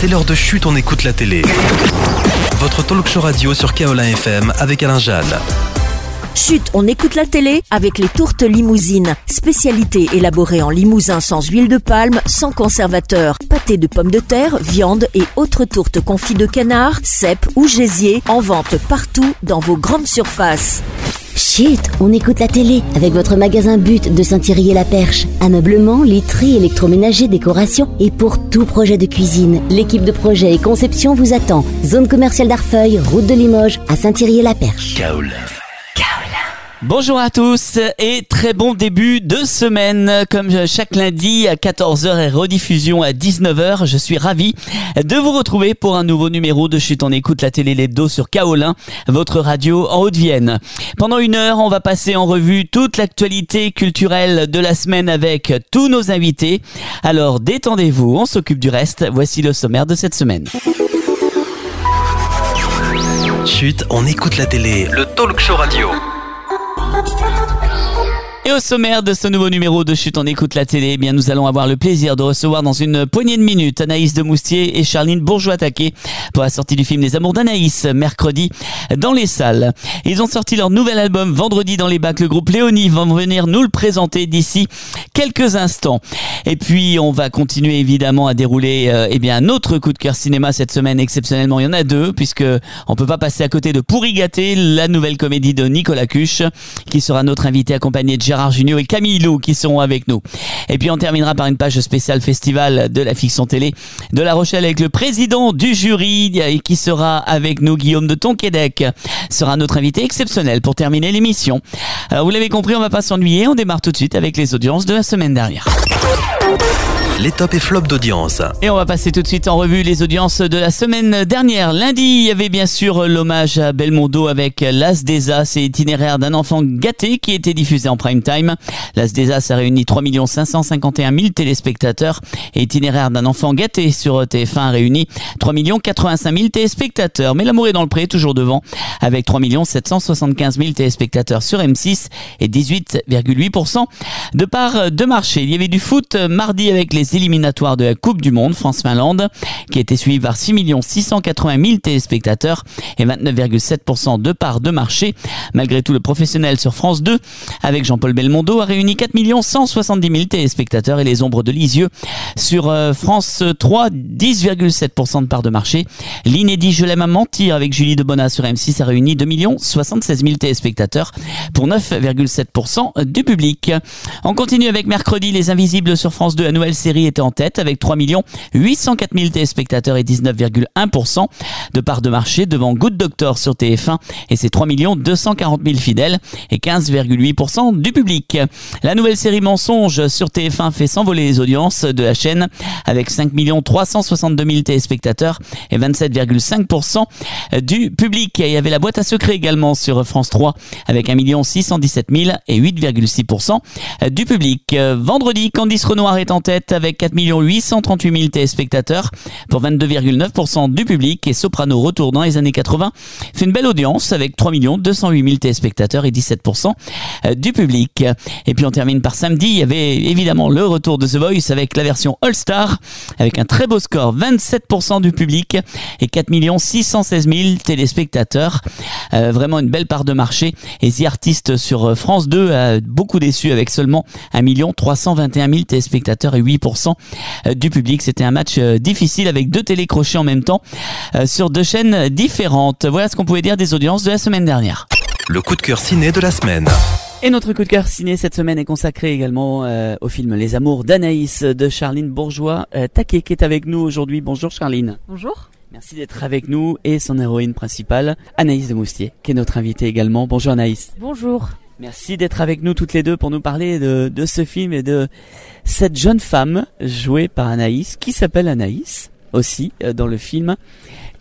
C'est l'heure de Chut, on écoute la télé. Votre talk show radio sur Kaolin FM avec Alain Jeanne. Chut, on écoute la télé avec les tourtes limousines. Spécialité élaborée en Limousin sans huile de palme, sans conservateur. Pâté de pommes de terre, viande et autres tourtes confits de canard, cèpe ou gésier. En vente partout dans vos grandes surfaces. Chut, on écoute la télé avec votre magasin But de Saint-Thierry-et-la-Perche. Ameublement, literie, électroménager, décoration et pour tout projet de cuisine. L'équipe de projet et conception vous attend. Zone commerciale d'Arfeuil, route de Limoges, à Saint-Thierry-et-la-Perche. Kaolin. Bonjour à tous et très bon début de semaine. Comme chaque lundi à 14h et rediffusion à 19h, je suis ravi de vous retrouver pour un nouveau numéro de Chut, on écoute la télé l'hebdo sur Kaolin, votre radio en Haute-Vienne. Pendant une heure, on va passer en revue toute l'actualité culturelle de la semaine avec tous nos invités. Alors détendez-vous, on s'occupe du reste. Voici le sommaire de cette semaine. Chut, on écoute la télé. Le talk show radio. Et au sommaire de ce nouveau numéro de Chut, on écoute la télé, eh bien nous allons avoir le plaisir de recevoir dans une poignée de minutes Anaïs de Moustier et Charline Bourgeois-Taquet pour la sortie du film Les Amours d'Anaïs, mercredi dans les salles. Ils ont sorti leur nouvel album vendredi dans les bacs. Le groupe Léonie va venir nous le présenter d'ici quelques instants. Et puis on va continuer évidemment à dérouler un autre coup de cœur cinéma cette semaine. Exceptionnellement, il y en a deux, puisque on peut pas passer à côté de Pourri gâté, la nouvelle comédie de Nicolas Cuche, qui sera notre invité accompagné de Gérard Jugnot et Camille Lou qui seront avec nous. Et puis on terminera par une page spéciale festival de la fiction télé de La Rochelle avec le président du jury qui sera avec nous. Guillaume de Tonquédec sera notre invité exceptionnel pour terminer l'émission. Alors vous l'avez compris, on va pas s'ennuyer, on démarre tout de suite avec les audiences de la semaine dernière. Les tops et flops d'audience. Et on va passer tout de suite en revue les audiences de la semaine dernière. Lundi, il y avait bien sûr l'hommage à Belmondo avec L'As des As et Itinéraire d'un enfant gâté qui était diffusé en prime time. L'As des As a réuni 3 551 000 téléspectateurs et Itinéraire d'un enfant gâté sur TF1 a réuni 3 085 000 téléspectateurs. Mais L'amour est dans le pré, toujours devant, avec 3 775 000 téléspectateurs sur M6 et 18,8% de part de marché. Il y avait du foot mardi avec les éliminatoires de la Coupe du Monde France-Finlande qui a été suivi par 6 680 000 téléspectateurs et 29,7% de part de marché. Malgré tout, le professionnel sur France 2 avec Jean-Paul Belmondo a réuni 4 170 000 téléspectateurs et les ombres de Lisieux sur France 3, 10,7% de part de marché. L'inédit Je l'aime à mentir avec Julie Debona sur M6 a réuni 2 76 000 téléspectateurs pour 9,7% du public. On continue avec mercredi Les Invisibles sur France 2. La nouvelle série était en tête avec 3 804 000 téléspectateurs et 19,1% de part de marché devant Good Doctor sur TF1 et ses 3 240 000 fidèles et 15,8% du public. La nouvelle série Mensonges sur TF1 fait s'envoler les audiences de la chaîne avec 5 362 000 téléspectateurs et 27,5% du public. Il y avait La Boîte à secrets également sur France 3 avec 1 617 000 et 8,6% du public. Vendredi, Candice Renoir est en tête avec 4 838 000 téléspectateurs pour 22,9% du public et Soprano retour dans les années 80 fait une belle audience avec 3 208 000 téléspectateurs et 17% du public. Et puis on termine par samedi, il y avait évidemment le retour de The Voice avec la version All Star avec un très beau score, 27% du public et 4 616 000 téléspectateurs. Vraiment une belle part de marché et The Artist sur France 2 a beaucoup déçu avec seulement 1 321 000 téléspectateurs et 8% du public. C'était un match difficile avec deux télécrochets en même temps sur deux chaînes différentes. Voilà ce qu'on pouvait dire des audiences de la semaine dernière. Le coup de cœur ciné de la semaine. Et notre coup de cœur ciné cette semaine est consacré également au film Les Amours d'Anaïs de Charline Bourgeois-Taquet qui est avec nous aujourd'hui. Bonjour Charline. Bonjour. Merci d'être avec nous et son héroïne principale, Anaïs de Moustier, qui est notre invitée également. Bonjour Anaïs. Bonjour. Merci d'être avec nous toutes les deux pour nous parler de ce film et de cette jeune femme jouée par Anaïs, qui s'appelle Anaïs aussi dans le film,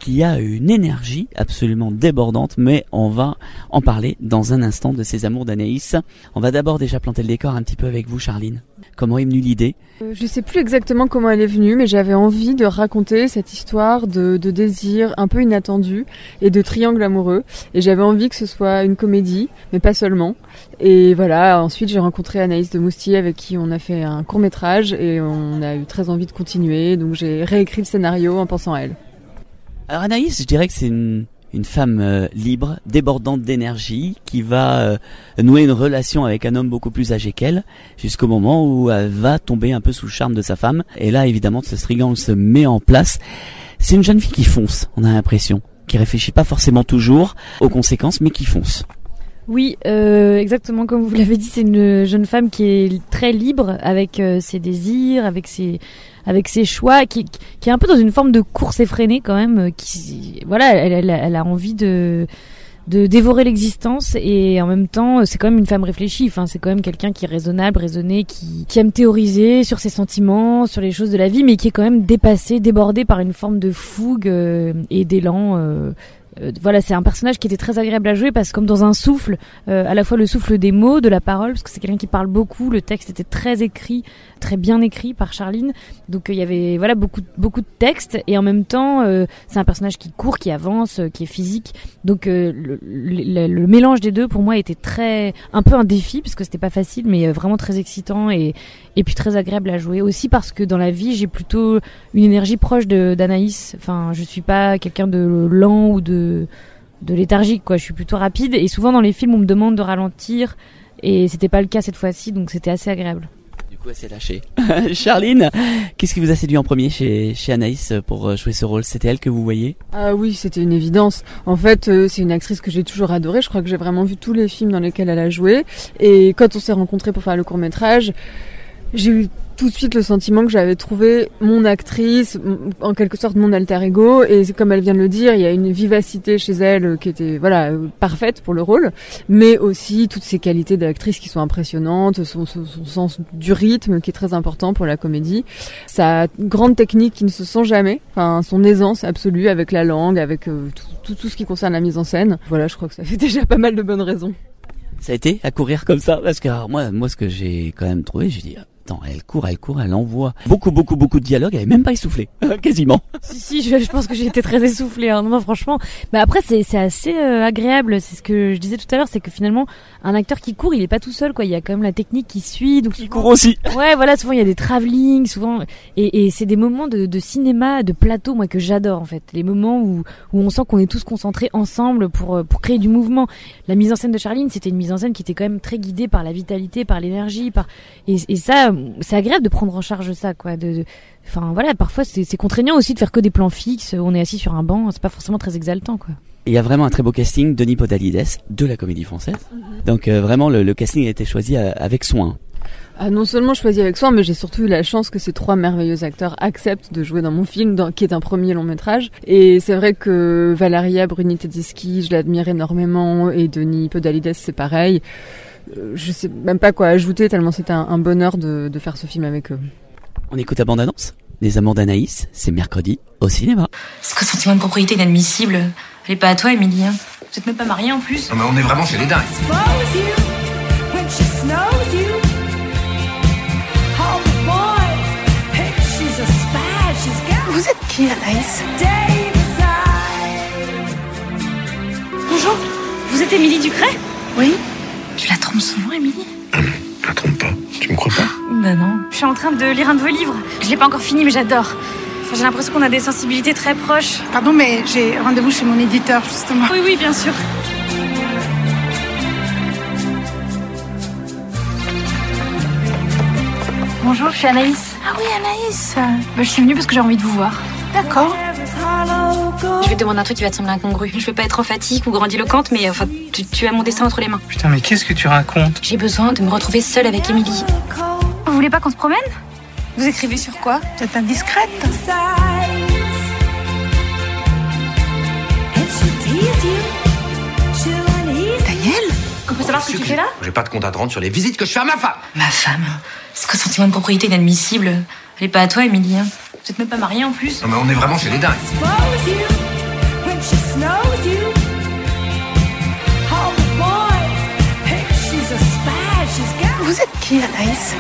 qui a une énergie absolument débordante, mais on va en parler dans un instant de ces amours d'Anaïs. On va d'abord déjà planter le décor un petit peu avec vous, Charline. Comment est venue l'idée ? Je sais plus exactement comment elle est venue, mais j'avais envie de raconter cette histoire de désir un peu inattendu et de triangle amoureux. Et j'avais envie que ce soit une comédie, mais pas seulement. Et voilà, ensuite j'ai rencontré Anaïs de Moustier avec qui on a fait un court-métrage et on a eu très envie de continuer. Donc j'ai réécrit le scénario en pensant à elle. Alors Anaïs, je dirais que c'est une femme libre, débordante d'énergie, qui va nouer une relation avec un homme beaucoup plus âgé qu'elle, jusqu'au moment où elle va tomber un peu sous le charme de sa femme. Et là, évidemment, ce triangle se met en place. C'est une jeune fille qui fonce, on a l'impression, qui réfléchit pas forcément toujours aux conséquences, mais qui fonce. Oui, exactement comme vous l'avez dit, c'est une jeune femme qui est très libre avec ses désirs, avec ses choix, qui est un peu dans une forme de course effrénée quand même. Elle a envie de dévorer l'existence et en même temps, c'est quand même une femme réfléchie. Enfin, c'est quand même quelqu'un qui est raisonnable, raisonné, qui aime théoriser sur ses sentiments, sur les choses de la vie, mais qui est quand même débordé par une forme de fougue et d'élan. C'est un personnage qui était très agréable à jouer parce que comme dans un souffle, à la fois le souffle des mots, de la parole, parce que c'est quelqu'un qui parle beaucoup, le texte était très écrit, très bien écrit par Charline, donc il y avait beaucoup de texte et en même temps c'est un personnage qui court, qui avance, qui est physique, donc le mélange des deux pour moi était un peu un défi parce que c'était pas facile, mais vraiment très excitant et puis très agréable à jouer aussi parce que dans la vie j'ai plutôt une énergie proche d'Anaïs. Enfin, je suis pas quelqu'un de lent ou de léthargique, quoi. Je suis plutôt rapide et souvent dans les films on me demande de ralentir et c'était pas le cas cette fois-ci, donc c'était assez agréable. Du coup, elle s'est lâchée. Charline, qu'est-ce qui vous a séduit en premier chez Anaïs pour jouer ce rôle ? C'était elle que vous voyez ? Ah oui, c'était une évidence. En fait, c'est une actrice que j'ai toujours adorée. Je crois que j'ai vraiment vu tous les films dans lesquels elle a joué. Et quand on s'est rencontrés pour faire le court-métrage, j'ai eu tout de suite le sentiment que j'avais trouvé mon actrice, en quelque sorte mon alter ego, et comme elle vient de le dire, il y a une vivacité chez elle qui était parfaite pour le rôle, mais aussi toutes ses qualités d'actrice qui sont impressionnantes, son sens du rythme qui est très important pour la comédie, sa grande technique qui ne se sent jamais, enfin son aisance absolue avec la langue, avec tout ce qui concerne la mise en scène. Voilà, je crois que ça fait déjà pas mal de bonnes raisons. Ça a été à courir comme ça parce que alors, moi ce que j'ai quand même trouvé, j'ai dit attends, elle court, elle envoie beaucoup de dialogues, elle est même pas essoufflée, quasiment. Si, je pense que j'ai été très essoufflée, hein. Non, franchement. Mais après, c'est assez agréable. C'est ce que je disais tout à l'heure, c'est que finalement, un acteur qui court, il est pas tout seul, quoi. Il y a quand même la technique qui suit, donc il court aussi. Ouais, voilà, souvent il y a des travelling, souvent, et c'est des moments de cinéma, de plateau, moi que j'adore en fait. Les moments où on sent qu'on est tous concentrés ensemble pour créer du mouvement. La mise en scène de Charline, c'était une mise en scène qui était quand même très guidée par la vitalité, par l'énergie, et ça. C'est agréable de prendre en charge ça, quoi. Enfin voilà, parfois c'est contraignant aussi de faire que des plans fixes. On est assis sur un banc, c'est pas forcément très exaltant, quoi. Il y a vraiment un très beau casting, Denis Podalides de la Comédie Française. Donc vraiment le casting a été choisi avec soin. Ah, non seulement choisi avec soin, mais j'ai surtout eu la chance que ces 3 merveilleux acteurs acceptent de jouer dans mon film, qui est un premier long métrage. Et c'est vrai que Valeria Bruni Tedeschi, je l'admire énormément, et Denis Podalides, c'est pareil. Je sais même pas quoi ajouter tellement c'était un bonheur de faire ce film avec eux. On écoute la bande-annonce. Les Amours d'Anaïs, c'est mercredi au cinéma. Ce sentiment de propriété inadmissible. Elle est pas à toi, Émilie. Vous êtes même pas mariés en plus. Non mais on est vraiment chez les dingues. Vous êtes qui, Anaïs? Bonjour, vous êtes Émilie Ducret? Oui. Tu la trompes souvent, Émilie? Je la trompe pas. Tu me crois pas? Bah non. Je suis en train de lire un de vos livres. Je l'ai pas encore fini, mais j'adore. Enfin, j'ai l'impression qu'on a des sensibilités très proches. Pardon, mais j'ai rendez-vous chez mon éditeur, justement. Oui, bien sûr. Bonjour, je suis Anaïs. Ah oui, Anaïs. Je suis venue parce que j'ai envie de vous voir. D'accord. Je vais te demander un truc qui va te sembler incongru. Je veux pas être trop fatigue ou grandiloquente, mais enfin, tu as mon destin entre les mains. Putain, mais qu'est-ce que tu racontes? J'ai besoin de me retrouver seule avec Émilie. Vous voulez pas qu'on se promène? Vous écrivez sur quoi? Vous êtes indiscrète. Daniel? On peut savoir ce que tu fais là? J'ai pas de compte à te rendre sur les visites que je fais à ma femme. Ma femme? C'est quoi ce sentiment de propriété inadmissible? Elle est pas à toi, Émilie. Vous êtes même pas mariés en plus. Non mais on est vraiment chez les dingues. Vous êtes qui, Anaïs?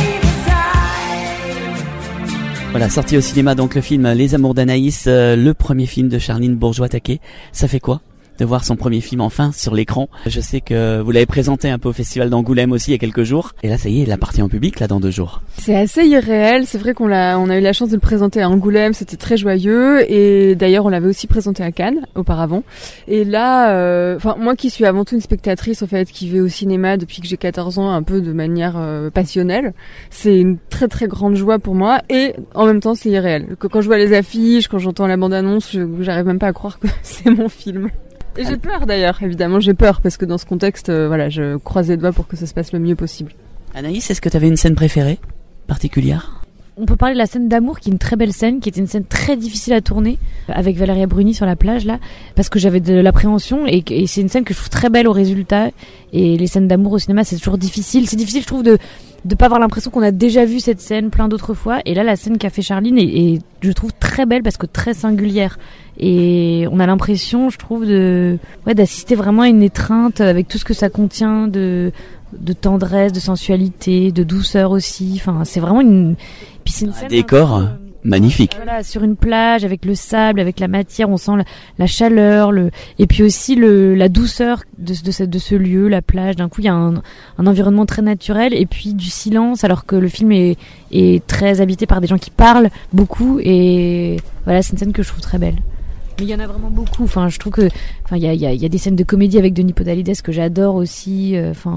Voilà, sorti au cinéma donc le film Les Amours d'Anaïs, le premier film de Charline Bourgeois-Taquet. Ça fait quoi de voir son premier film enfin sur l'écran? Je sais que vous l'avez présenté un peu au Festival d'Angoulême aussi il y a quelques jours. Et là, ça y est, la partie en public, là, dans 2 jours. C'est assez irréel. C'est vrai on a eu la chance de le présenter à Angoulême. C'était très joyeux. Et d'ailleurs, on l'avait aussi présenté à Cannes, auparavant. Et là, moi qui suis avant tout une spectatrice, en fait, qui vais au cinéma depuis que j'ai 14 ans, un peu de manière passionnelle, c'est une très très grande joie pour moi. Et en même temps, c'est irréel. Quand je vois les affiches, quand j'entends la bande-annonce, j'arrive même pas à croire que c'est mon film. Et j'ai peur d'ailleurs, évidemment, j'ai peur parce que dans ce contexte, je croise les doigts pour que ça se passe le mieux possible. Anaïs, est-ce que tu avais une scène préférée particulière? On peut parler de la scène d'amour, qui est une très belle scène, qui était une scène très difficile à tourner, avec Valéria Bruni sur la plage, là, parce que j'avais de l'appréhension, et c'est une scène que je trouve très belle au résultat. Et les scènes d'amour au cinéma, c'est toujours difficile. C'est difficile, je trouve, de pas avoir l'impression qu'on a déjà vu cette scène plein d'autres fois. Et là, la scène qu'a fait Charline est je trouve très belle parce que très singulière. Et on a l'impression, je trouve, d'assister vraiment à une étreinte avec tout ce que ça contient de tendresse, de sensualité, de douceur aussi. Enfin, c'est vraiment puis c'est une scène décor magnifique. Voilà, sur une plage avec le sable, avec la matière, on sent la chaleur, et puis aussi la douceur de ce lieu, la plage. D'un coup, il y a un environnement très naturel et puis du silence, alors que le film est très habité par des gens qui parlent beaucoup. Et voilà, c'est une scène que je trouve très belle. Mais il y en a vraiment beaucoup. Enfin, je trouve que, il y a des scènes de comédie avec Denis Podalides que j'adore aussi.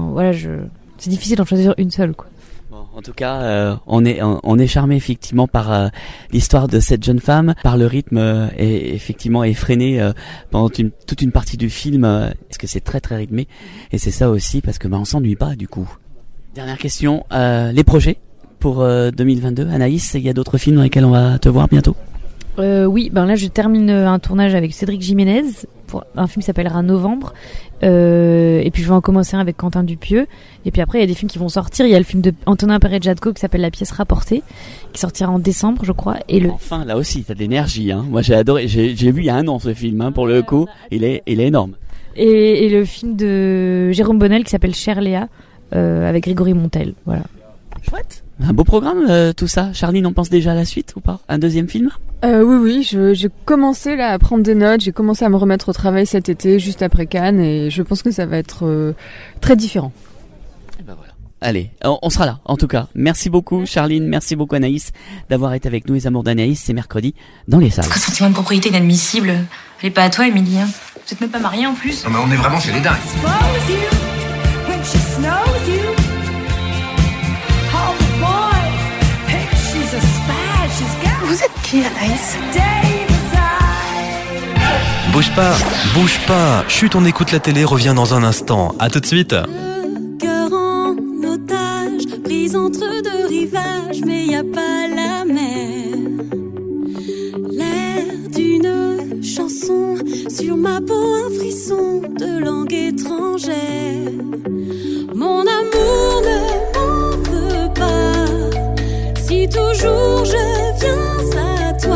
C'est difficile d'en choisir une seule, quoi. Bon, en tout cas, on est charmé effectivement par l'histoire de cette jeune femme, par le rythme effectivement effréné pendant toute une partie du film, parce que c'est très très rythmé, et c'est ça aussi parce que on s'ennuie pas du coup. Dernière question, les projets pour 2022, Anaïs, il y a d'autres films dans lesquels on va te voir bientôt? Oui, là je termine un tournage avec Cédric Jiménez pour un film qui s'appellera Novembre, et puis je vais en commencer un avec Quentin Dupieux, et puis après il y a des films qui vont sortir. Il y a le film de Antonin Perret-Jadko qui s'appelle La pièce rapportée, qui sortira en décembre je crois, et enfin là aussi t'as de l'énergie, hein. Moi j'ai adoré, j'ai vu il y a 1 an ce film, pour le coup il est énorme, et le film de Jérôme Bonnel qui s'appelle Cher Léa, avec Grégory Montel. Voilà, chouette, un beau programme tout ça. Charline, on pense déjà à la suite ou pas? Un deuxième film? Oui, j'ai commencé là à prendre des notes, j'ai commencé à me remettre au travail cet été, juste après Cannes, et je pense que ça va être très différent. Et ben voilà. Allez, on sera là, en tout cas. Merci beaucoup Charline, merci beaucoup Anaïs d'avoir été avec nous. Les Amours d'Anaïs, c'est mercredi dans les salles. Ce sentiment de propriété inadmissible, elle est pas à toi, Émilie. Hein. Vous êtes même pas mariés en plus. Non mais on est vraiment chez les dingues. Vous êtes qui, Anaïs? Bouge pas, chut, on écoute la télé, revient dans un instant. À tout de suite. Le cœur en otage, prise entre 2 rivages, mais y a pas la mer. L'air d'une chanson, sur ma peau un frisson de langue étrangère. Mon amour ne m'en veut pas, si toujours je viens à toi.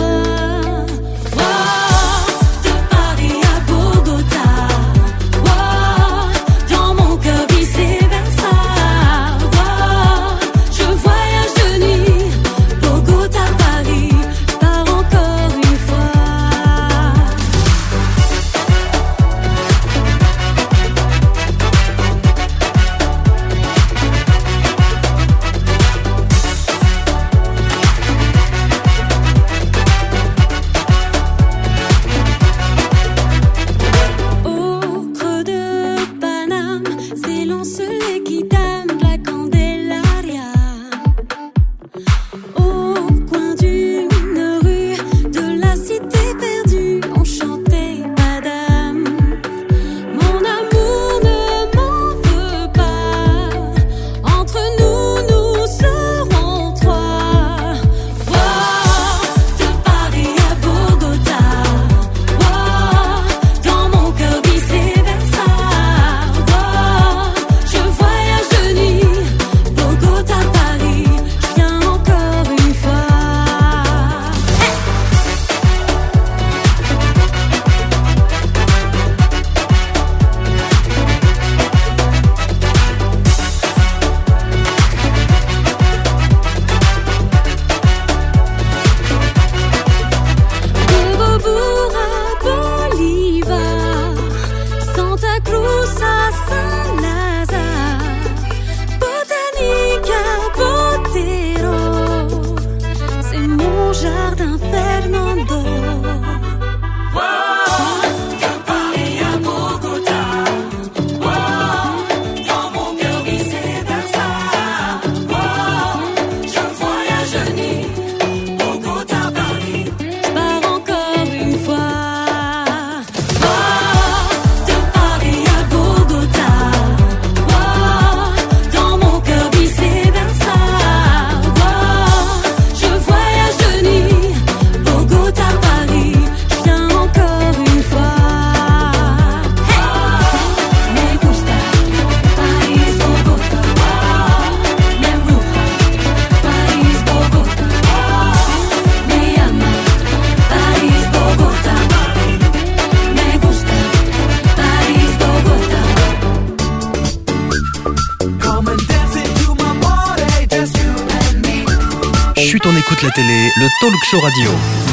jardin Fernando. Chut, on écoute la télé, le talk show radio.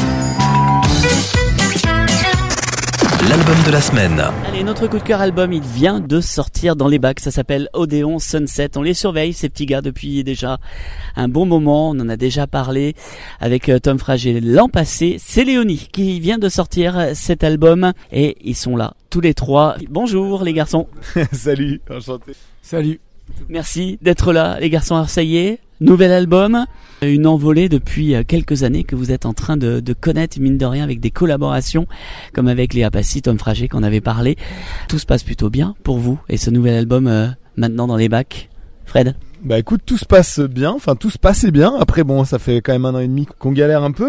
L'album de la semaine. Allez, notre coup de cœur album, il vient de sortir dans les bacs. Ça s'appelle Odéon Sunset. On les surveille, ces petits gars, depuis déjà un bon moment. On en a déjà parlé avec Tom Frager l'an passé. C'est Léonie qui vient de sortir cet album et ils sont là, tous les trois. Bonjour les garçons. Salut, enchanté. Salut. Merci d'être là, les garçons arceillais. Nouvel album, une envolée depuis quelques années que vous êtes en train de connaître, mine de rien, avec des collaborations comme avec Léa Passy, Tom Frager qu'on avait parlé. Tout se passe plutôt bien pour vous et ce nouvel album maintenant dans les bacs. Fred ? Bah écoute, tout se passe bien, enfin tout se passait bien. Après bon, ça fait quand même 1 an et demi qu'on galère un peu,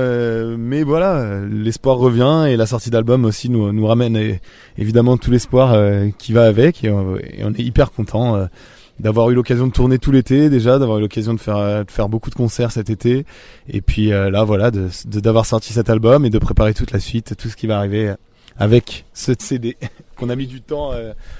mais voilà, l'espoir revient et la sortie d'album aussi nous ramène évidemment tout l'espoir qui va avec et on est hyper content d'avoir eu l'occasion de tourner tout l'été déjà, d'avoir eu l'occasion de faire beaucoup de concerts cet été et puis là voilà d'avoir sorti cet album et de préparer toute la suite, tout ce qui va arriver avec ce CD qu'on a mis du temps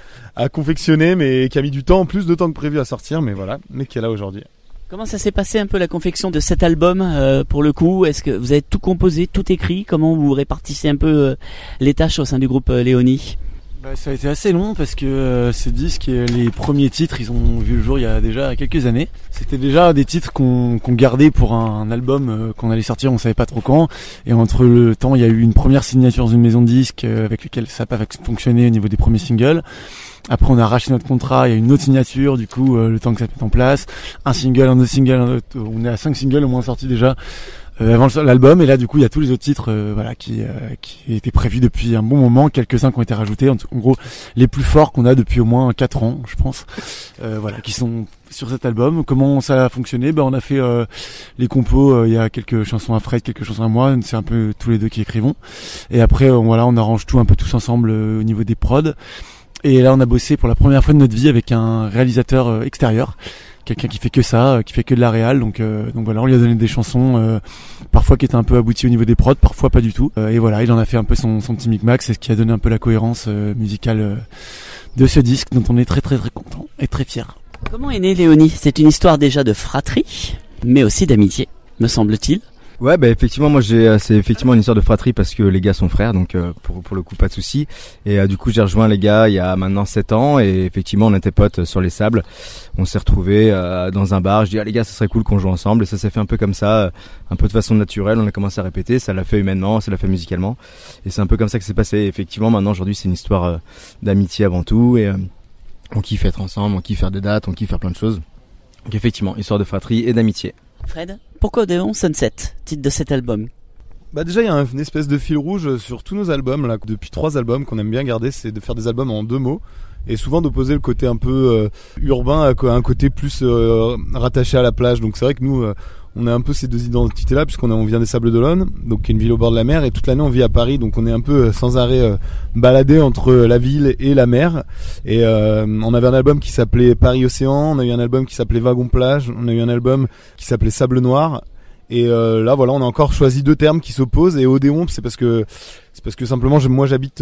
à confectionner, mais qui a mis du temps, plus de temps que prévu à sortir, mais qui est là aujourd'hui. Comment ça s'est passé un peu la confection de cet album pour le coup ? Est-ce que vous avez tout composé, tout écrit ? Comment vous répartissez un peu les tâches au sein du groupe Léonie ? Ça a été assez long parce que ce disque et les premiers titres, ils ont vu le jour il y a déjà quelques années. C'était déjà des titres qu'on gardait pour un album qu'on allait sortir, on savait pas trop quand. Et entre le temps, il y a eu une première signature dans une maison de disques avec laquelle ça n'a pas fonctionné au niveau des premiers singles. Après, on a arraché notre contrat, il y a une autre signature, du coup, le temps que ça se mette en place. Un single, un autre single, on est à 5 singles au moins sortis déjà. Avant l'album, et là du coup il y a tous les autres titres qui étaient prévus depuis un bon moment, quelques-uns qui ont été rajoutés, en gros les plus forts qu'on a depuis au moins 4 ans je pense, qui sont sur cet album. Comment ça a fonctionné ? On a fait les compos, il y a quelques chansons à Fred, quelques chansons à moi, c'est un peu tous les deux qui écrivons, et après on arrange tout un peu tous ensemble au niveau des prods, et là on a bossé pour la première fois de notre vie avec un réalisateur extérieur, quelqu'un qui fait que ça, qui fait que de la réal, donc voilà, on lui a donné des chansons parfois qui étaient un peu abouties au niveau des prods, parfois pas du tout, et voilà, il en a fait un peu son petit micmac, c'est ce qui a donné un peu la cohérence musicale de ce disque dont on est très très très content et très fier. Comment est née Léonie ? C'est une histoire déjà de fratrie, mais aussi d'amitié, me semble-t-il. Ouais, effectivement, moi c'est effectivement une histoire de fratrie parce que les gars sont frères, donc pour le coup pas de souci. Et du coup j'ai rejoint les gars il y a maintenant 7 ans et effectivement on était potes sur les sables. On s'est retrouvés dans un bar. Je dis les gars, ça serait cool qu'on joue ensemble, et ça s'est fait un peu comme ça, un peu de façon naturelle. On a commencé à répéter, ça l'a fait humainement, ça l'a fait musicalement, et c'est un peu comme ça que c'est passé. Et effectivement maintenant aujourd'hui c'est une histoire d'amitié avant tout, et on kiffe être ensemble, on kiffe faire des dates, on kiffe faire plein de choses. Donc effectivement histoire de fratrie et d'amitié. Fred, pourquoi Odéon Sunset, titre de cet album ? Déjà il y a une espèce de fil rouge sur tous nos albums là, depuis 3 albums qu'on aime bien garder, c'est de faire des albums en 2 mots et souvent d'opposer le côté un peu urbain à un côté plus rattaché à la plage. Donc c'est vrai que nous on a un peu ces 2 identités là, puisqu'on vient des Sables d'Olonne, donc qui est une ville au bord de la mer, et toute l'année on vit à Paris, donc on est un peu sans arrêt baladé entre la ville et la mer. Et on avait un album qui s'appelait Paris Océan, on a eu un album qui s'appelait Wagon Plage, on a eu un album qui s'appelait Sable Noir. Et là voilà, on a encore choisi 2 termes qui s'opposent, et Odéon c'est parce que simplement moi j'habite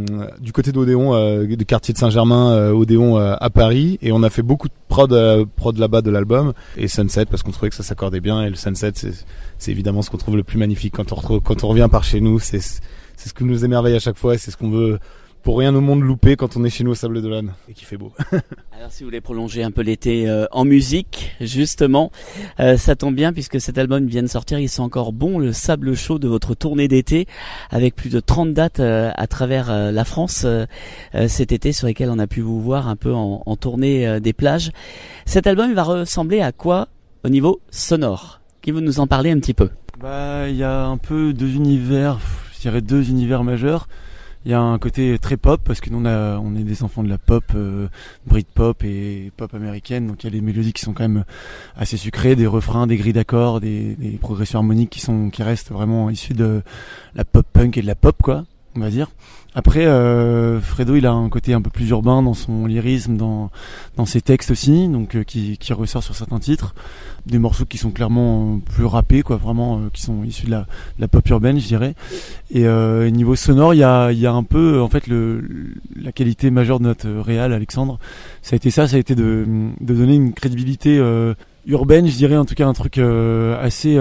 du côté d'Odéon, du quartier de Saint-Germain, Odéon à Paris, et on a fait beaucoup de prod là-bas de l'album, et Sunset parce qu'on trouvait que ça s'accordait bien, et le Sunset c'est évidemment ce qu'on trouve le plus magnifique quand on revient par chez nous, c'est ce qui nous émerveille à chaque fois, et c'est ce qu'on veut pour rien au monde louper quand on est chez nous au Sable d'Olonne et qu'il fait beau. Alors si vous voulez prolonger un peu l'été en musique, justement, ça tombe bien puisque cet album vient de sortir, il sent encore bon le sable chaud de votre tournée d'été avec plus de 30 dates à travers la France cet été sur lesquelles on a pu vous voir un peu en tournée des plages. Cet album il va ressembler à quoi au niveau sonore? Qui veut nous en parler un petit peu? Il y a un peu deux univers majeurs. Il y a un côté très pop parce que nous on est des enfants de la pop, Britpop et pop américaine, donc il y a des mélodies qui sont quand même assez sucrées, des refrains, des grilles d'accords, des progressions harmoniques qui restent vraiment issues de la pop punk et de la pop quoi, on va dire. Après Fredo il a un côté un peu plus urbain dans son lyrisme, dans ses textes aussi, donc qui ressort sur certains titres, des morceaux qui sont clairement plus rappés quoi, vraiment qui sont issus de la pop urbaine je dirais. Et niveau sonore il y a un peu en fait la qualité majeure de notre réal Alexandre, ça a été de donner une crédibilité urbaine je dirais, en tout cas un truc assez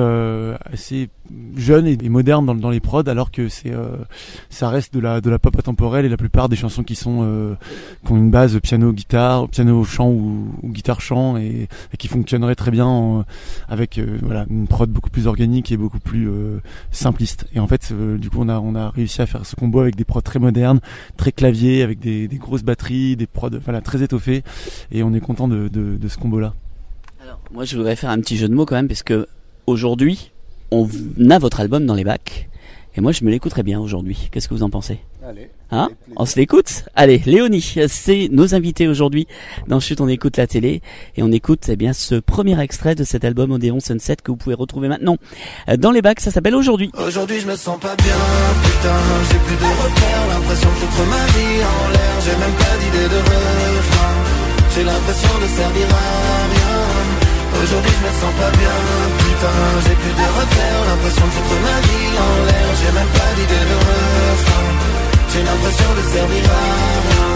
jeune et moderne dans les prods, alors que ça reste de la pop intemporelle, et la plupart des chansons qui ont une base piano chant ou guitare chant et qui fonctionnerait très bien avec une prod beaucoup plus organique et beaucoup plus simpliste. Et en fait du coup on a réussi à faire ce combo avec des prods très modernes, très clavier, avec des grosses batteries, des prods très étoffés, et on est content de ce combo là. Alors moi je voudrais faire un petit jeu de mots quand même, parce que aujourd'hui on a votre album dans les bacs et moi je me l'écouterais bien aujourd'hui. Qu'est-ce que vous en pensez? Allez, hein, on se l'écoute? Allez, Léonie, c'est nos invités aujourd'hui dans Chut on écoute la télé, et on écoute ce premier extrait de cet album Odéon Sunset que vous pouvez retrouver maintenant dans les bacs. Ça s'appelle Aujourd'hui. Aujourd'hui je me sens pas bien, putain, j'ai plus de repères, l'impression de foutre ma vie en l'air, j'ai même pas d'idée de refrain, j'ai l'impression de servir à rien. Aujourd'hui je me sens pas bien, putain, j'ai plus de repères, l'impression de foutre ma vie en l'air, j'ai même pas d'idée de refrain, j'ai l'impression de servir à rien.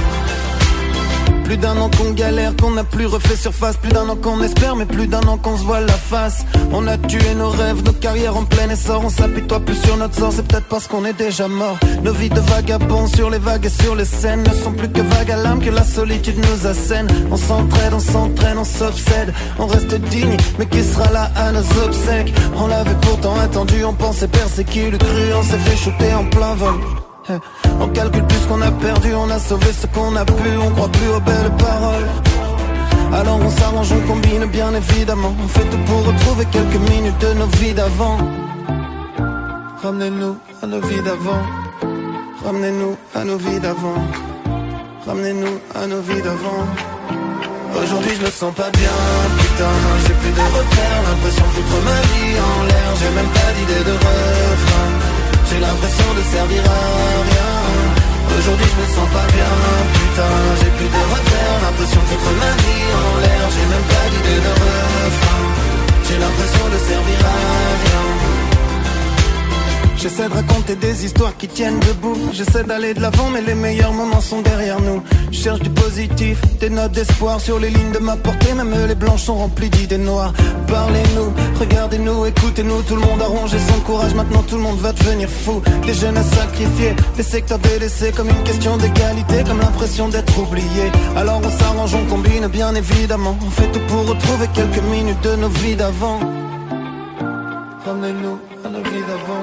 Plus d'un an qu'on galère, qu'on n'a plus refait surface, plus d'un an qu'on espère, mais plus d'un an qu'on se voit la face. On a tué nos rêves, nos carrières en plein essor, on s'apitoie plus sur notre sort, c'est peut-être parce qu'on est déjà mort. Nos vies de vagabonds sur les vagues et sur les scènes ne sont plus que vagues à l'âme, que la solitude nous assène. On s'entraide, on s'entraîne, on s'obsède, on reste digne, mais qui sera là à nos obsèques? On l'avait pourtant attendu, on pensait percer qui l'eût cru, on s'est fait shooter en plein vol. On calcule plus ce qu'on a perdu, on a sauvé ce qu'on a pu, on croit plus aux belles paroles. Alors on s'arrange, on combine bien évidemment, on fait tout pour retrouver quelques minutes de nos vies d'avant. Ramenez-nous à nos vies d'avant, ramenez-nous à nos vies d'avant, ramenez-nous à nos vies d'avant. Aujourd'hui je me sens pas bien, putain, j'ai plus de repères, l'impression de foutre ma vie en l'air, j'ai même pas d'idée de refrain, j'ai l'impression de servir à rien. Aujourd'hui je me sens pas bien, putain, j'ai plus de repères, l'impression de foutre ma vie en l'air, j'ai même pas d'idée de refrain, j'ai l'impression de servir à rien. J'essaie de raconter des histoires qui tiennent debout, j'essaie d'aller de l'avant mais les meilleurs moments sont derrière nous. Je cherche du positif, des notes d'espoir sur les lignes de ma portée, même les blanches sont remplies d'idées noires. Parlez-nous, regardez-nous, écoutez-nous, tout le monde a rongé son courage, maintenant tout le monde va devenir fou. Des jeunes à sacrifier, des secteurs délaissés, comme une question d'égalité, comme l'impression d'être oublié. Alors on s'arrange, on combine bien évidemment, on fait tout pour retrouver quelques minutes de nos vies d'avant. Ramenez-nous à nos vies d'avant.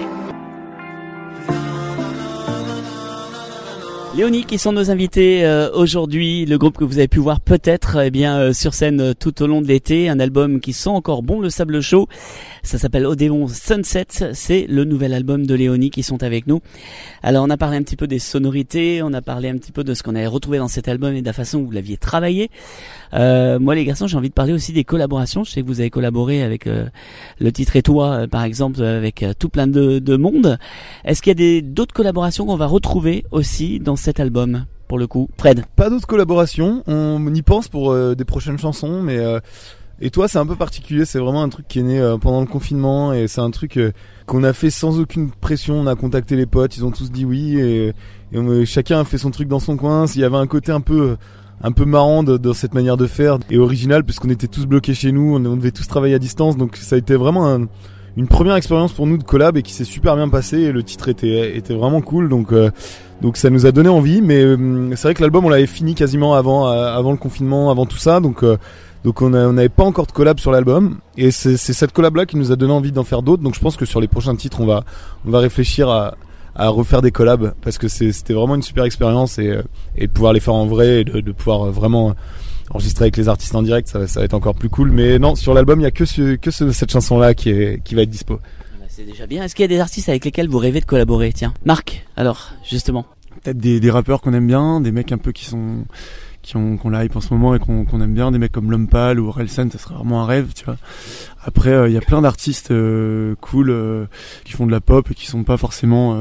Léonie, qui sont nos invités aujourd'hui, le groupe que vous avez pu voir peut-être sur scène tout au long de l'été, un album qui sent encore bon le sable chaud, ça s'appelle Odéon Sunset, c'est le nouvel album de Léonie qui sont avec nous. Alors on a parlé un petit peu des sonorités, on a parlé un petit peu de ce qu'on avait retrouvé dans cet album et de la façon où vous l'aviez travaillé. Moi les garçons, j'ai envie de parler aussi des collaborations. Je sais que vous avez collaboré avec le titre Et toi par exemple, avec tout plein de monde. Est-ce qu'il y a d'autres collaborations qu'on va retrouver aussi dans cet album pour le coup? Fred? Pas d'autres collaborations, on y pense pour des prochaines chansons, mais Et toi c'est un peu particulier, c'est vraiment un truc qui est né pendant le confinement, et c'est un truc qu'on a fait sans aucune pression. On a contacté les potes, ils ont tous dit oui, et chacun a fait son truc dans son coin. Il y avait un côté un peu marrant dans cette manière de faire, et original, puisqu'on était tous bloqués chez nous, on devait tous travailler à distance, donc ça a été vraiment une première expérience pour nous de collab et qui s'est super bien passée et le titre était vraiment cool, donc ça nous a donné envie, mais c'est vrai que l'album on l'avait fini quasiment avant le confinement, avant tout ça, donc on n'avait pas encore de collab sur l'album, et c'est cette collab là qui nous a donné envie d'en faire d'autres, donc je pense que sur les prochains titres on va réfléchir à refaire des collabs, parce que c'était vraiment une super expérience, et de pouvoir les faire en vrai et de pouvoir vraiment enregistrer avec les artistes en direct, ça va être encore plus cool. Mais non, sur l'album il y a que cette chanson là qui va être dispo. C'est déjà bien. Est-ce qu'il y a des artistes avec lesquels vous rêvez de collaborer? Tiens, Marc, alors justement. Peut-être des rappeurs qu'on aime bien, des mecs un peu qui ont la hype en ce moment et qu'on aime bien, des mecs comme L'Homme Pâle ou Relsen, ça serait vraiment un rêve, tu vois. Après, il y a plein d'artistes cool qui font de la pop et qui sont pas forcément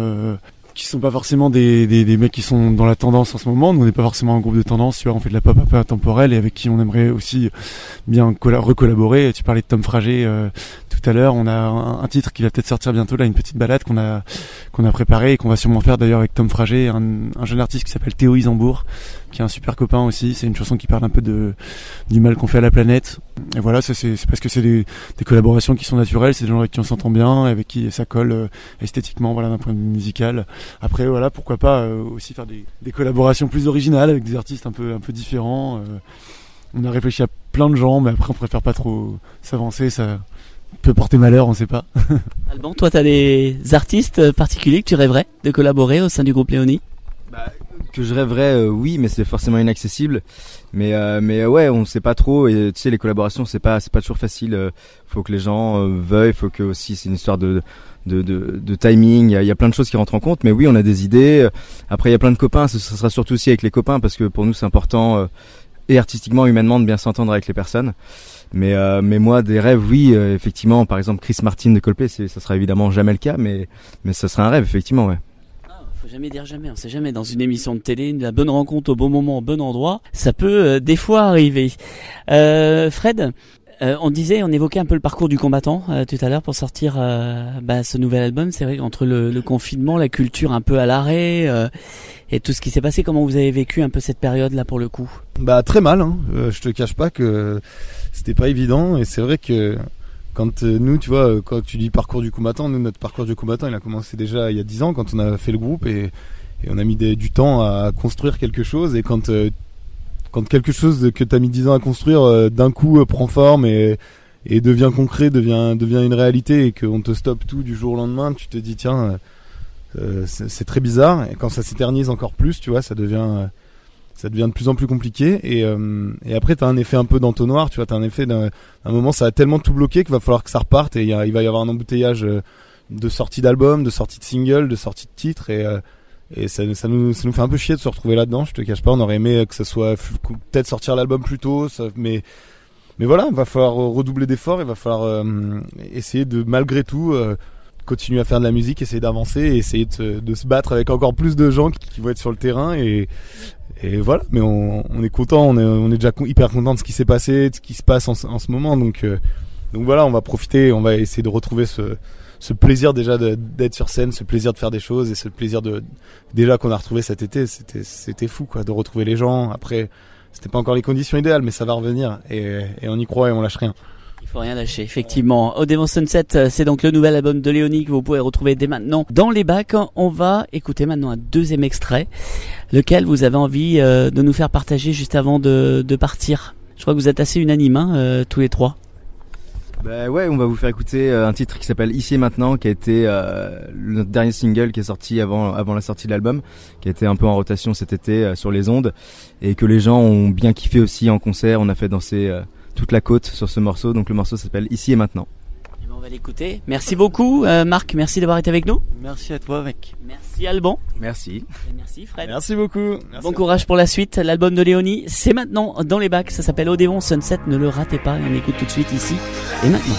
des mecs qui sont dans la tendance en ce moment. Nous, on n'est pas forcément un groupe de tendance, tu vois, on fait de la pop un peu intemporelle et avec qui on aimerait aussi bien recollaborer. Tu parlais de Tom Frager tout à l'heure, on a un titre qui va peut-être sortir bientôt, là, une petite balade qu'on a préparée et qu'on va sûrement faire d'ailleurs avec Tom Frager, un jeune artiste qui s'appelle Théo Isambourg, qui est un super copain aussi. C'est une chanson qui parle un peu du mal qu'on fait à la planète. Et voilà, c'est parce que c'est des collaborations qui sont naturelles, c'est des gens avec qui on s'entend bien, avec qui ça colle esthétiquement, voilà, d'un point de vue musical. Après, voilà, pourquoi pas aussi faire des collaborations plus originales avec des artistes un peu différents. On a réfléchi à plein de gens, mais après on préfère pas trop s'avancer, ça peut porter malheur, on sait pas. Alban, toi t'as des artistes particuliers que tu rêverais de collaborer au sein du groupe Léonie? Que je rêverais, oui, mais c'est forcément inaccessible. Mais ouais, on sait pas trop. Et tu sais, les collaborations, c'est pas toujours facile. Faut que les gens veuillent. Faut que aussi, c'est une histoire de timing. Il y a plein de choses qui rentrent en compte. Mais oui, on a des idées. Après, il y a plein de copains. Ce sera surtout aussi avec les copains, parce que pour nous, c'est important et artistiquement, humainement, de bien s'entendre avec les personnes. Mais moi, des rêves, oui, effectivement. Par exemple, Chris Martin de Coldplay, ça sera évidemment jamais le cas, mais ça sera un rêve, effectivement, ouais. Faut jamais dire jamais, on sait jamais, dans une émission de télé, la bonne rencontre au bon moment, au bon endroit, ça peut des fois arriver. Fred, on évoquait un peu le parcours du combattant tout à l'heure pour sortir ce nouvel album. C'est vrai qu'entre le confinement, la culture un peu à l'arrêt et tout ce qui s'est passé, comment vous avez vécu un peu cette période là pour le coup? Très mal, hein. Je te cache pas que c'était pas évident, et c'est vrai que quand nous, tu vois, quand tu dis parcours du combattant, nous, notre parcours du combattant, il a commencé déjà il y a 10 ans quand on a fait le groupe, et on a mis du temps à construire quelque chose, et quand quelque chose que t'as mis 10 ans à construire d'un coup prend forme et devient concret, devient une réalité, et qu'on te stoppe tout du jour au lendemain, tu te dis tiens, c'est très bizarre, et quand ça s'éternise encore plus, tu vois, ça devient de plus en plus compliqué, et après t'as un effet un peu d'entonnoir, tu vois, t'as un effet d'un moment ça a tellement tout bloqué qu'il va falloir que ça reparte, et il va y avoir un embouteillage de sorties d'albums, de sorties de singles, de sorties de titres, et ça nous fait un peu chier de se retrouver là-dedans. Je te cache pas, on aurait aimé que ça soit peut-être sortir l'album plus tôt, mais voilà, il va falloir redoubler d'efforts, il va falloir essayer de, malgré tout, continuer à faire de la musique, essayer d'avancer, et essayer de se battre avec encore plus de gens qui vont être sur le terrain, et voilà. Mais on est content, on est déjà hyper content de ce qui s'est passé, de ce qui se passe en ce moment, donc voilà, on va profiter, on va essayer de retrouver ce plaisir déjà d'être sur scène, ce plaisir de faire des choses, et ce plaisir déjà qu'on a retrouvé cet été. C'était fou, quoi, de retrouver les gens. Après, c'était pas encore les conditions idéales, mais ça va revenir, et on y croit, et on lâche rien. Il faut rien lâcher, effectivement. Au Sunset, c'est donc le nouvel album de Léonie que vous pouvez retrouver dès maintenant dans les bacs. On va écouter maintenant un deuxième extrait, lequel vous avez envie de nous faire partager juste avant de partir. Je crois que vous êtes assez unanimes, tous les trois. Ouais, on va vous faire écouter un titre qui s'appelle Ici et Maintenant, qui a été notre dernier single qui est sorti avant la sortie de l'album, qui a été un peu en rotation cet été sur les ondes, et que les gens ont bien kiffé aussi en concert. On a fait danser toute la côte sur ce morceau, donc le morceau s'appelle Ici et Maintenant. Et ben on va l'écouter. Merci beaucoup Marc, merci d'avoir été avec nous. Merci à toi mec. Merci Alban. Merci. Et merci Fred. Merci beaucoup. Merci. Bon courage pour la suite. L'album de Léonie, c'est maintenant dans les bacs, ça s'appelle Odéon Sunset, ne le ratez pas, et on écoute tout de suite Ici et Maintenant.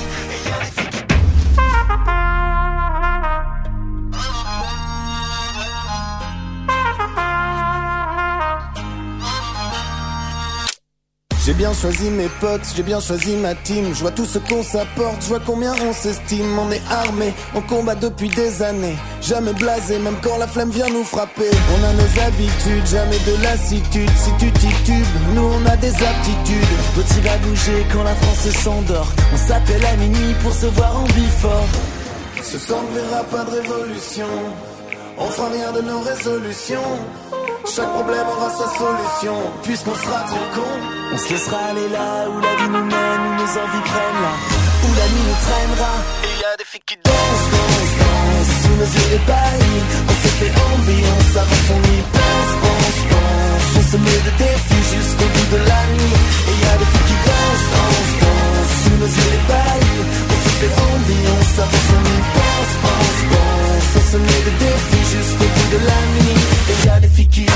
J'ai bien bien choisi mes potes, j'ai bien choisi ma team. Je vois tout ce qu'on s'apporte, je vois combien on s'estime. On est armé, on combat depuis des années. Jamais blasé, même quand la flemme vient nous frapper. On a nos habitudes, jamais de lassitude. Si tu titubes, nous on a des aptitudes. Petit va bouger quand la France s'endort. On s'appelle à minuit pour se voir en bifort. Ce soir ne verra pas de révolution. On fera rien de nos résolutions. Chaque problème aura sa solution. Puisqu'on sera trop con, on se laissera aller là où la vie nous mène, où nos envies prennent là, où la nuit nous traînera. Et y a des filles qui dansent, dansent, dansent sous nos yeux ébahis. On se fait envie, on s'avance, on y pense, pense, pense. On se met des défis jusqu'au bout de la nuit. Et y a des filles qui dansent, dansent, dansent sous nos yeux ébahis. On se fait envie, on s'avance, on y pense, pense, pense. On se met des défis jusqu'au bout de la nuit. Et y a des filles qui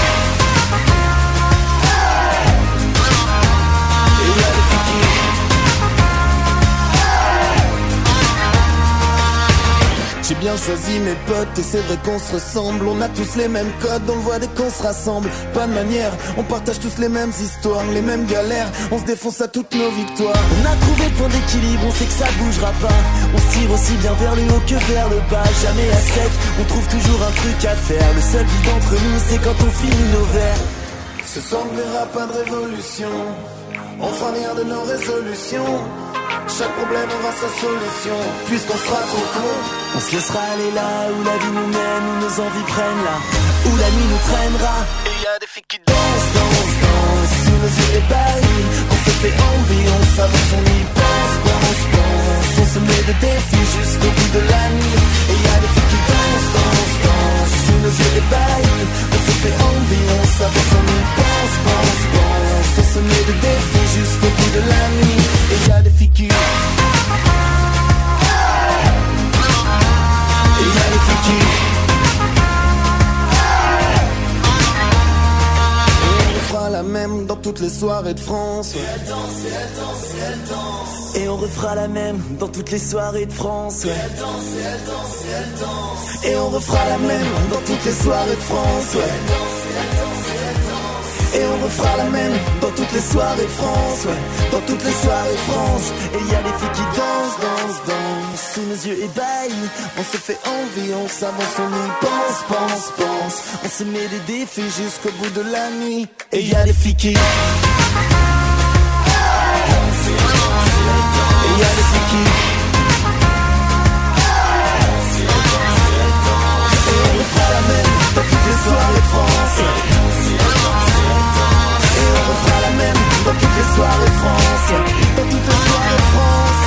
J'ai bien choisi mes potes et c'est vrai qu'on se ressemble. On a tous les mêmes codes, on le voit dès qu'on se rassemble. Pas de manière, on partage tous les mêmes histoires, les mêmes galères, on se défonce à toutes nos victoires. On a trouvé le point d'équilibre, on sait que ça bougera pas. On se tire aussi bien vers le haut que vers le bas. Jamais à sec, on trouve toujours un truc à faire. Le seul vide entre nous, c'est quand on finit nos verres. Ce soir ne verra pas de révolution. On fera rien de nos résolutions. Chaque problème aura sa solution. Puisqu'on sera trop con, on se laissera aller là où la vie nous mène, où nos envies prennent là, où la nuit nous traînera. Et y a des filles qui dansent, dansent, dansent sous nos yeux ébahis. On se fait envie, on s'avance, on y pense, pense, pense. On se met des défis jusqu'au bout de la nuit. Et y a des filles qui dansent, dansent, dansent sous nos yeux ébahis. On se fait envie, on s'avance, on y pense, pense, pense. On se met des défis jusqu'au bout de la nuit. Et y a des filles qui la même dans toutes les soirées de France. Et elle danse, et elle danse, et elle danse. Et on refera la même dans toutes les soirées de France. Et elle danse, et elle danse, et elle danse. Et on refera la même dans toutes les soirées de France. Et elle danse, et elle danse, et elle danse. Et on refera la même dans toutes les soirées de France. Dans toutes les soirées de France. Et y a les filles qui dansent, dansent, dansent sous nos yeux ébahis. On se fait envie, on s'avance, on y pense, pense, pense. On se met des défis jusqu'au bout de la nuit. Et y a des filles qui et y a des filles qui et on refera la même dans toutes les soirées de France. Et on refera la même dans toutes les soirées de France. Dans toutes les soirées de France.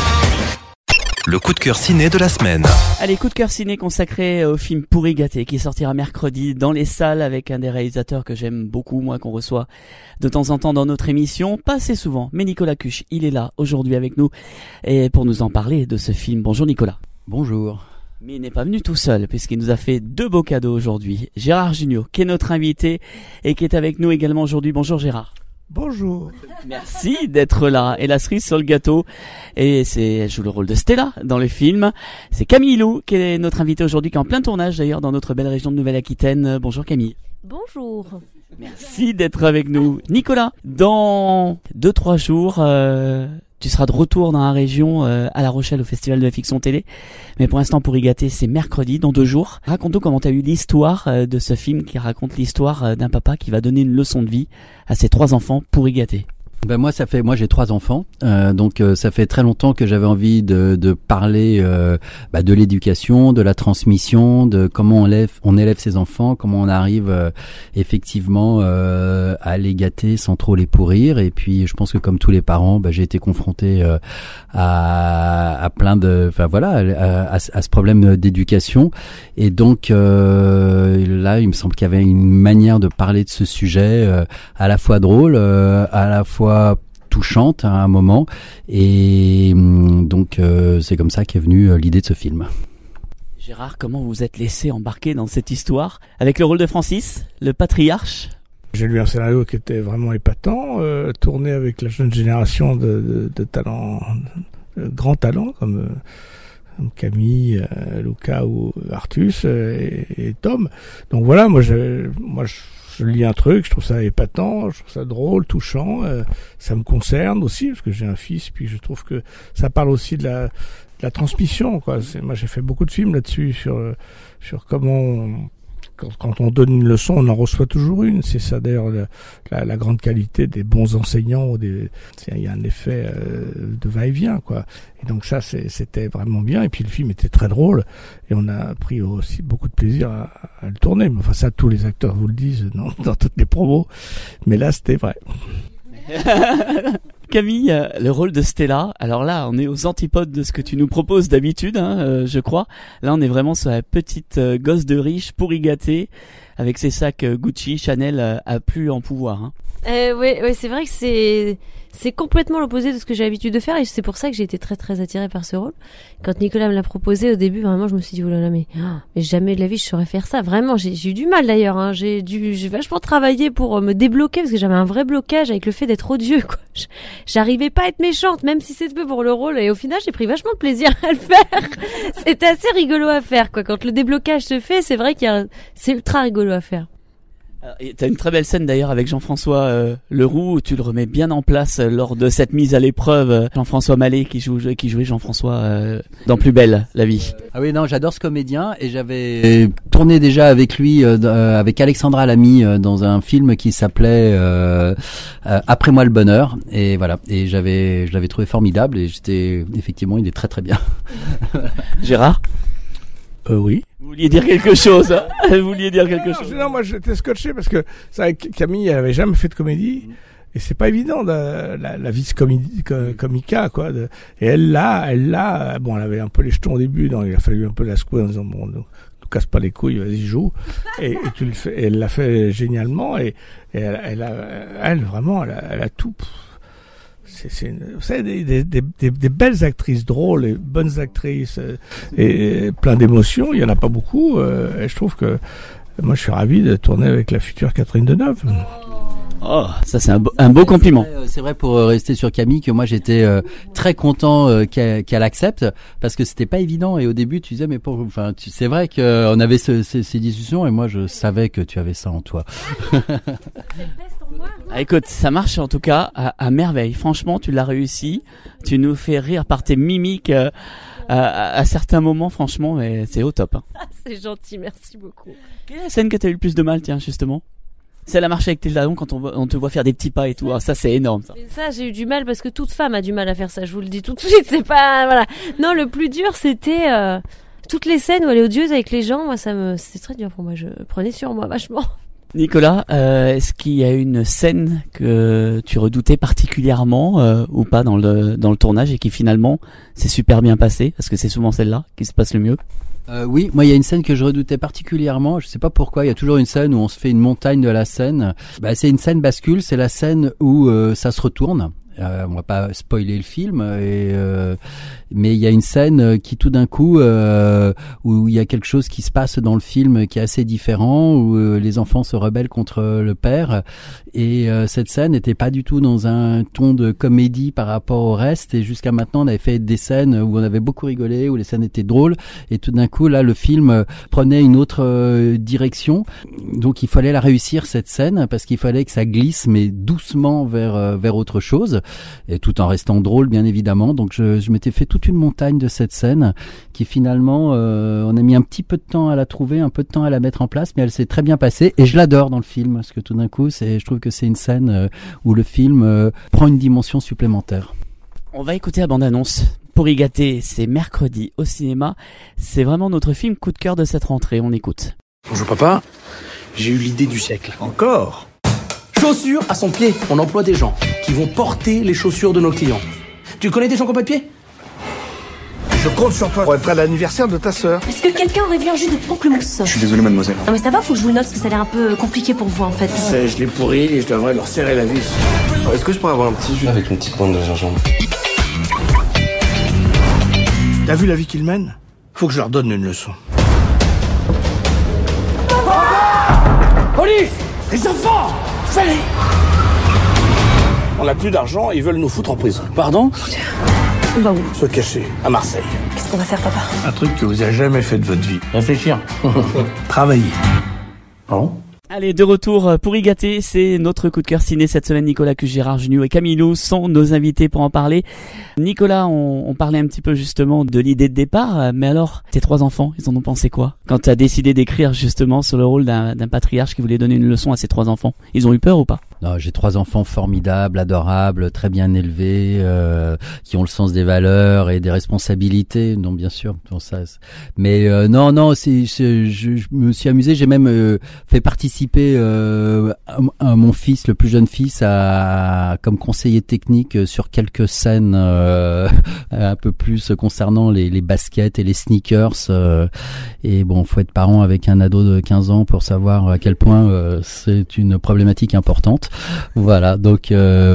Le coup de cœur ciné de la semaine. Allez, coup de cœur ciné consacré au film Pourri gâté qui sortira mercredi dans les salles avec un des réalisateurs que j'aime beaucoup, moi, qu'on reçoit de temps en temps dans notre émission, pas assez souvent, mais Nicolas Cuche, il est là aujourd'hui avec nous et pour nous en parler de ce film. Bonjour Nicolas. Bonjour. Mais il n'est pas venu tout seul puisqu'il nous a fait 2 beaux cadeaux aujourd'hui. Gérard Jugnot, qui est notre invité et qui est avec nous également aujourd'hui. Bonjour Gérard. Bonjour. Merci d'être là. Et la cerise sur le gâteau. Et elle joue le rôle de Stella dans le film. C'est Camille Lou qui est notre invitée aujourd'hui, qui est en plein tournage d'ailleurs dans notre belle région de Nouvelle-Aquitaine. Bonjour Camille. Bonjour. Merci d'être avec nous. Nicolas, dans 2-3 jours, tu seras de retour dans la région à La Rochelle au Festival de la Fiction Télé. Mais pour l'instant, Pourri gâté, c'est mercredi, dans 2 jours. Raconte-nous comment tu as eu l'histoire de ce film qui raconte l'histoire d'un papa qui va donner une leçon de vie à ses 3 enfants pourri gâtés. Ben moi j'ai 3 enfants, donc ça fait très longtemps que j'avais envie de parler de l'éducation, de la transmission, de comment on élève ses enfants, comment on arrive effectivement à les gâter sans trop les pourrir. Et puis je pense que comme tous les parents, j'ai été confronté à plein de, à ce problème d'éducation. Et donc là, il me semble qu'il y avait une manière de parler de ce sujet à la fois drôle, à la fois touchante à un moment, et donc c'est comme ça qu'est venue l'idée de ce film. Gérard, comment vous vous êtes laissé embarquer dans cette histoire avec le rôle de Francis, le patriarche? J'ai lu un scénario qui était vraiment épatant, tourné avec la jeune génération de talents, grands talents comme Camille, Luca ou Artus et Tom. Donc voilà, moi je lis un truc, je trouve ça épatant, je trouve ça drôle, touchant, ça me concerne aussi parce que j'ai un fils, puis je trouve que ça parle aussi de la transmission, quoi. Moi j'ai fait beaucoup de films là-dessus sur comment quand on donne une leçon, on en reçoit toujours une. C'est ça d'ailleurs la grande qualité des bons enseignants. Il y a un effet de va-et-vient, quoi. Et donc ça, c'était vraiment bien. Et puis le film était très drôle. Et on a pris aussi beaucoup de plaisir à le tourner. Mais enfin ça, tous les acteurs vous le disent dans toutes les promos. Mais là, c'était vrai. Camille, le rôle de Stella, alors là on est aux antipodes de ce que tu nous proposes d'habitude, je crois. Là on est vraiment sur la petite gosse de riche pourri gâtée avec ses sacs Gucci, Chanel à plus en pouvoir. Oui, c'est vrai que c'est complètement l'opposé de ce que j'ai l'habitude de faire et c'est pour ça que j'ai été très très attirée par ce rôle. Quand Nicolas me l'a proposé au début, vraiment je me suis dit oh là là mais jamais de la vie je saurais faire ça. Vraiment, j'ai eu du mal d'ailleurs. J'ai vachement travaillé pour me débloquer parce que j'avais un vrai blocage avec le fait d'être odieux, quoi. J'arrivais pas à être méchante, même si c'était peu pour le rôle. Et au final, j'ai pris vachement de plaisir à le faire. C'était assez rigolo à faire, quoi. Quand le déblocage se fait, c'est vrai c'est ultra rigolo à faire. T'as une très belle scène d'ailleurs avec Jean-François Leroux où tu le remets bien en place lors de cette mise à l'épreuve. Jean-François Mallet qui jouait Jean-François dans Plus belle la vie. Ah oui, non, j'adore ce comédien et j'avais tourné déjà avec lui, avec Alexandra Lamy dans un film qui s'appelait Après moi le bonheur. Et voilà, et je l'avais trouvé formidable et effectivement, il est très très bien. Gérard? Oui. Vous vouliez dire quelque chose, hein? Vous vouliez dire quelque chose. Non, moi j'étais scotché parce que Camille, elle avait jamais fait de comédie et c'est pas évident la vis comica, quoi. Et elle l'a. Bon, elle avait un peu les jetons au début, donc il a fallu un peu la secouer en disant bon, nous casse pas les couilles, vas-y joue. Et tu le fais. Et elle l'a fait génialement et elle vraiment, elle a tout. Vous savez, des belles actrices drôles et bonnes actrices et plein d'émotions, il y en a pas beaucoup. Et je trouve que moi je suis ravi de tourner avec la future Catherine Deneuve. Oh, ça c'est un beau compliment. C'est vrai pour rester sur Camille que moi j'étais très content qu'elle accepte parce que c'était pas évident et au début tu disais mais c'est vrai qu'on avait ces discussions et moi je savais que tu avais ça en toi. Ah, écoute, ça marche en tout cas à merveille. Franchement, tu l'as réussi. Tu nous fais rire par tes mimiques à certains moments, franchement, mais c'est au top. Hein. C'est gentil, merci beaucoup. Quelle est la scène que t'as eu le plus de mal, tiens, justement? Celle à marcher avec tes jalons quand on te voit faire des petits pas et tout. Ah, ça, c'est énorme, ça. Et ça, j'ai eu du mal parce que toute femme a du mal à faire ça. Je vous le dis tout de suite. C'est pas, voilà. Non, le plus dur, c'était toutes les scènes où elle est odieuse avec les gens. Moi, c'est très dur pour moi. Je prenais sur moi vachement. Nicolas, est-ce qu'il y a une scène que tu redoutais particulièrement ou pas dans le tournage et qui finalement s'est super bien passée? Parce que c'est souvent celle-là qui se passe le mieux. Oui, moi il y a une scène que je redoutais particulièrement, je sais pas pourquoi, il y a toujours une scène où on se fait une montagne de la scène. C'est une scène bascule, c'est la scène où ça se retourne. On va pas spoiler le film, mais il y a une scène qui tout d'un coup où il y a quelque chose qui se passe dans le film qui est assez différent, où les enfants se rebellent contre le père, et cette scène n'était pas du tout dans un ton de comédie par rapport au reste, et jusqu'à maintenant on avait fait des scènes où on avait beaucoup rigolé, où les scènes étaient drôles, et tout d'un coup là le film prenait une autre direction, donc il fallait la réussir cette scène, parce qu'il fallait que ça glisse mais doucement vers autre chose, et tout en restant drôle bien évidemment. Donc je m'étais fait toute une montagne de cette scène qui finalement on a mis un petit peu de temps à la trouver, un peu de temps à la mettre en place, mais elle s'est très bien passée et je l'adore dans le film parce que tout d'un coup je trouve que c'est une scène où le film prend une dimension supplémentaire. On va écouter la bande-annonce. Pourri gâté, c'est mercredi au cinéma. C'est vraiment notre film coup de cœur de cette rentrée. On écoute. Bonjour papa, j'ai eu l'idée du siècle. Encore? Chaussures à son pied. On emploie des gens qui vont porter les chaussures de nos clients. Tu connais des gens qui n'ont pas de pied? Je compte sur toi pour être à l'anniversaire de ta sœur. Est-ce que quelqu'un aurait vu un jus de pamplemousse? Je suis désolé, mademoiselle. Non mais ça va, faut que je vous le note parce que ça a l'air un peu compliqué pour vous en fait. Je l'ai pourri et je devrais leur serrer la vis. Est-ce que je pourrais avoir un petit jus avec une petite pointe de gingembre? T'as vu la vie qu'ils mènent? Faut que je leur donne une leçon. Police! Les enfants! Allez! On n'a plus d'argent et ils veulent nous foutre en prison. Pardon? On va où? Se cacher, à Marseille. Qu'est-ce qu'on va faire, papa? Un truc que vous avez jamais fait de votre vie. Réfléchir. Travailler. Pardon? Allez, de retour pour y gâter, c'est notre coup de cœur ciné cette semaine. Nicolas Cuche, Gérard Jugnot et Camille Lou sont nos invités pour en parler. Nicolas, on parlait un petit peu justement de l'idée de départ, mais alors, tes 3 enfants, ils en ont pensé quoi quand tu as décidé d'écrire justement sur le rôle d'un patriarche qui voulait donner une leçon à ses 3 enfants? Ils ont eu peur ou pas? Non, j'ai 3 enfants formidables, adorables, très bien élevés, qui ont le sens des valeurs et des responsabilités. Non, bien sûr, tout ça. Mais non, je me suis amusé. J'ai même fait participer à mon fils, le plus jeune fils, comme conseiller technique sur quelques scènes un peu plus concernant les baskets et les sneakers. Et bon, faut être parent avec un ado de 15 ans pour savoir à quel point c'est une problématique importante. Voilà, donc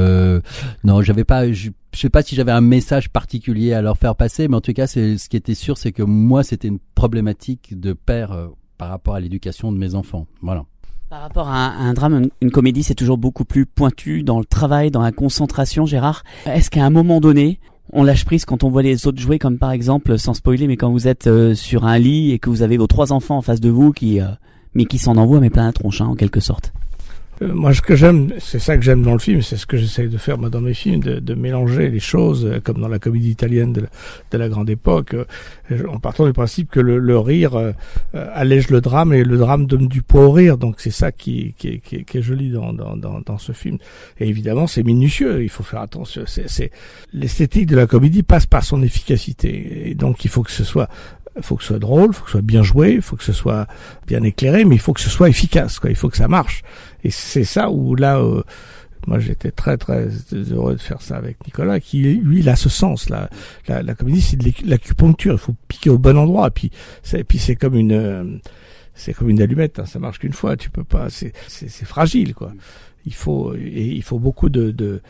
non, je sais pas si j'avais un message particulier à leur faire passer, mais en tout cas, ce qui était sûr, c'est que moi, c'était une problématique de père par rapport à l'éducation de mes enfants. Voilà. Par rapport à un drame, une comédie, c'est toujours beaucoup plus pointu dans le travail, dans la concentration, Gérard. Est-ce qu'à un moment donné, on lâche prise quand on voit les autres jouer, comme par exemple, sans spoiler, mais quand vous êtes sur un lit et que vous avez vos 3 enfants en face de vous qui s'en envoient mais plein la tronche, en quelque sorte? Moi, ce que j'aime, c'est ça que j'aime dans le film, c'est ce que j'essaye de faire moi dans mes films, de mélanger les choses, comme dans la comédie italienne de la grande époque, en partant du principe que le rire allège le drame et le drame donne du poids au rire. Donc c'est ça qui est joli dans ce film. Et évidemment, c'est minutieux. Il faut faire attention. C'est l'esthétique de la comédie passe par son efficacité. Et donc il faut que ce soit drôle, il faut que ce soit bien joué, il faut que ce soit bien éclairé, mais il faut que ce soit efficace, quoi. Il faut que ça marche. Et c'est ça où là, moi j'étais très très heureux de faire ça avec Nicolas, qui lui il a ce sens. La comédie, c'est de l'acupuncture. Il faut piquer au bon endroit. Et puis c'est comme une allumette. Hein, ça marche qu'une fois. Tu peux pas. C'est fragile, quoi. Il faut beaucoup de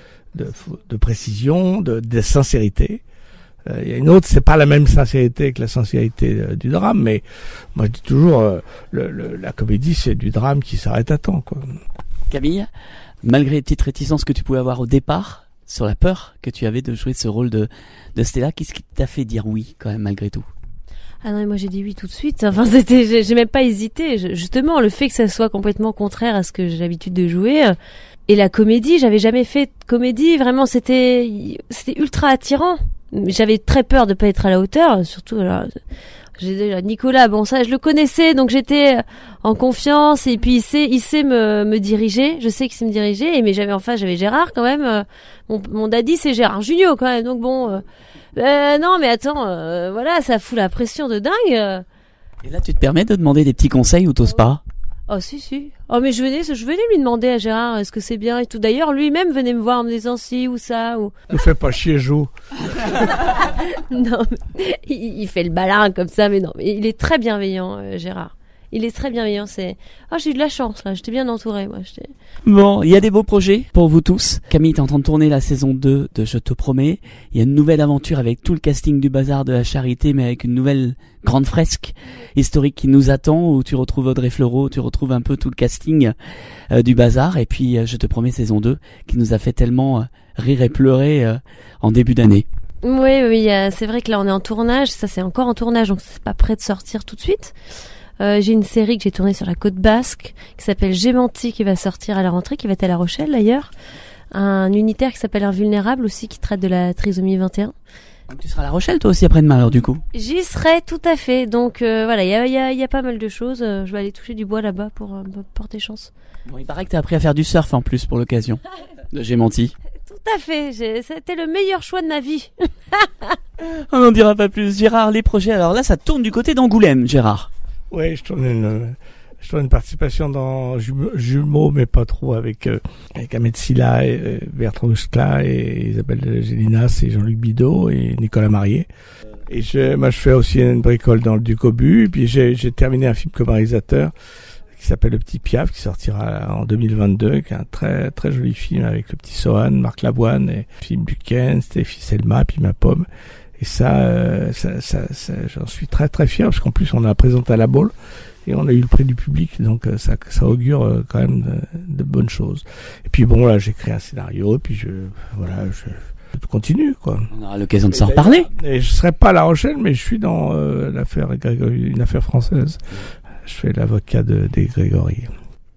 précision, de sincérité. Il y a une autre, c'est pas la même sincérité que la sincérité du drame, mais moi je dis toujours, la comédie c'est du drame qui s'arrête à temps, quoi. Camille, malgré les petites réticences que tu pouvais avoir au départ, sur la peur que tu avais de jouer ce rôle de Stella, qu'est-ce qui t'a fait dire oui quand même malgré tout? Ah non, moi j'ai dit oui tout de suite. Enfin, j'ai même pas hésité. Justement, le fait que ça soit complètement contraire à ce que j'ai l'habitude de jouer. Et la comédie, j'avais jamais fait de comédie. Vraiment, c'était ultra attirant. J'avais très peur de pas être à la hauteur, surtout alors, j'ai déjà Nicolas, bon ça je le connaissais, donc j'étais en confiance, et puis il sait me diriger, je sais qu'il sait me diriger, mais j'avais Gérard quand même, mon daddy c'est Gérard Jugnot quand même, donc bon non mais attends, voilà, ça fout la pression de dingue. Et là tu te permets de demander des petits conseils ou t'oses pas? Oh si. Oh mais je venais lui demander à Gérard est-ce que c'est bien et tout. D'ailleurs lui-même venait me voir en me disant si ou ça ou. Ne fais pas chier Jo. Non, mais il fait le balin comme ça, mais non, mais il est très bienveillant, Gérard. Il est très bienveillant. J'ai eu de la chance là. J'étais bien entourée, moi. Bon, il y a des beaux projets pour vous tous. Camille, t'es en train de tourner la saison 2 de Je te promets. Il y a une nouvelle aventure avec tout le casting du Bazar de la Charité, mais avec une nouvelle grande fresque historique qui nous attend, où tu retrouves Audrey Fleurot, tu retrouves un peu tout le casting du Bazar. Et puis Je te promets saison 2 qui nous a fait tellement rire et pleurer en début d'année. Oui, c'est vrai que là on est en tournage. Ça c'est encore en tournage, donc c'est pas prêt de sortir tout de suite. J'ai une série que j'ai tournée sur la côte basque qui s'appelle J'ai menti, qui va sortir à la rentrée, qui va être à La Rochelle d'ailleurs. Un unitaire qui s'appelle Invulnérable aussi, qui traite de la trisomie 21. Donc tu seras à La Rochelle toi aussi après-demain alors du coup? J'y serai tout à fait. Donc voilà, il y a pas mal de choses. Je vais aller toucher du bois là-bas pour porter chance. Bon, il paraît que t'as appris à faire du surf en plus pour l'occasion. J'ai menti. Tout à fait, c'était le meilleur choix de ma vie. On n'en dira pas plus. Gérard, les projets, alors là ça tourne du côté d'Angoulême, Gérard. Oui, je tourne une participation dans Jumeaux, mais pas trop, avec Ahmed Silla, et Bertrand Huskla, et Isabelle Gélinas, et Jean-Luc Bidot, et Nicolas Marié. Et moi, je fais aussi une bricole dans le Duc-Aubu, et puis j'ai terminé un film comme réalisateur, qui s'appelle Le Petit Piaf, qui sortira en 2022, qui est un très, très joli film avec le petit Sohan, Marc Lavoine, et film Duquesne, Stéphie Selma, puis Ma Pomme. Et ça, j'en suis très très fier, parce qu'en plus on a présenté à la Baule et on a eu le prix du public, donc ça augure quand même de bonnes choses. Et puis bon, là j'ai créé un scénario, et puis je continue, quoi. On aura l'occasion de s'en reparler. Et je serai pas à La Rochelle, mais je suis dans une affaire française. Je fais l'avocat des Grégory.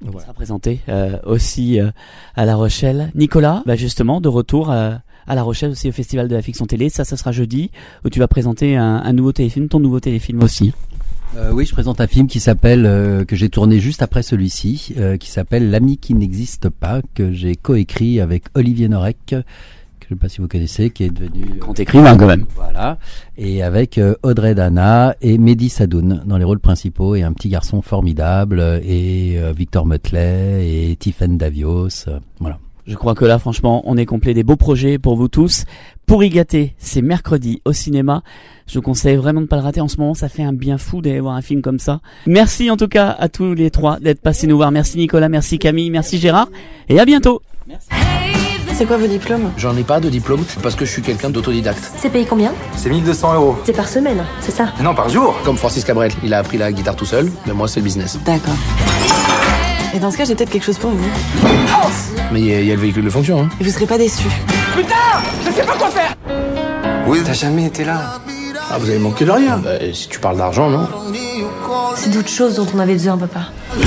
qui sera présenté aussi à La Rochelle. Nicolas, justement, de retour à La Rochelle aussi au Festival de la Fiction Télé. Ça sera jeudi, où tu vas présenter un nouveau téléfilm, ton nouveau téléfilm aussi. Oui, je présente un film qui s'appelle, que j'ai tourné juste après celui-ci, qui s'appelle L'ami qui n'existe pas, que j'ai coécrit avec Olivier Norek, que je ne sais pas si vous connaissez, qui est devenu grand écrivain quand même. Voilà, et avec Audrey Dana et Mehdi Sadoun dans les rôles principaux, et un petit garçon formidable, et Victor Motley et Tiffaine Davios, voilà. Je crois que là, franchement, on est complet, des beaux projets pour vous tous. Pour y gâter, c'est mercredi au cinéma. Je vous conseille vraiment de ne pas le rater. En ce moment, ça fait un bien fou d'aller voir un film comme ça. Merci en tout cas à tous les trois d'être passés nous voir. Merci Nicolas, merci Camille, merci Gérard. Et à bientôt. Merci. C'est quoi vos diplômes? J'en ai pas de diplôme parce que je suis quelqu'un d'autodidacte. C'est payé combien? C'est 1200 €. C'est par semaine, c'est ça? Non, par jour. Comme Francis Cabrel, il a appris la guitare tout seul, mais moi c'est le business. D'accord. Et dans ce cas, j'ai peut-être quelque chose pour vous. Mais il y a le véhicule de fonction, hein. Et vous serez pas déçus. Putain, je sais pas quoi faire. Oui, t'as jamais été là. Ah, vous avez manqué de rien. Si tu parles d'argent, non? C'est d'autres choses dont on avait besoin, papa.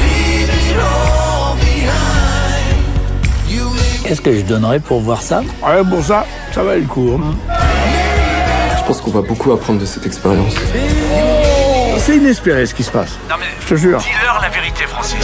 Qu'est-ce que je donnerais pour voir ça? Ouais, pour ça va le coup. Je pense qu'on va beaucoup apprendre de cette expérience. C'est inespéré ce qui se passe. Non mais, je te jure. Dis-leur la vérité, Francis.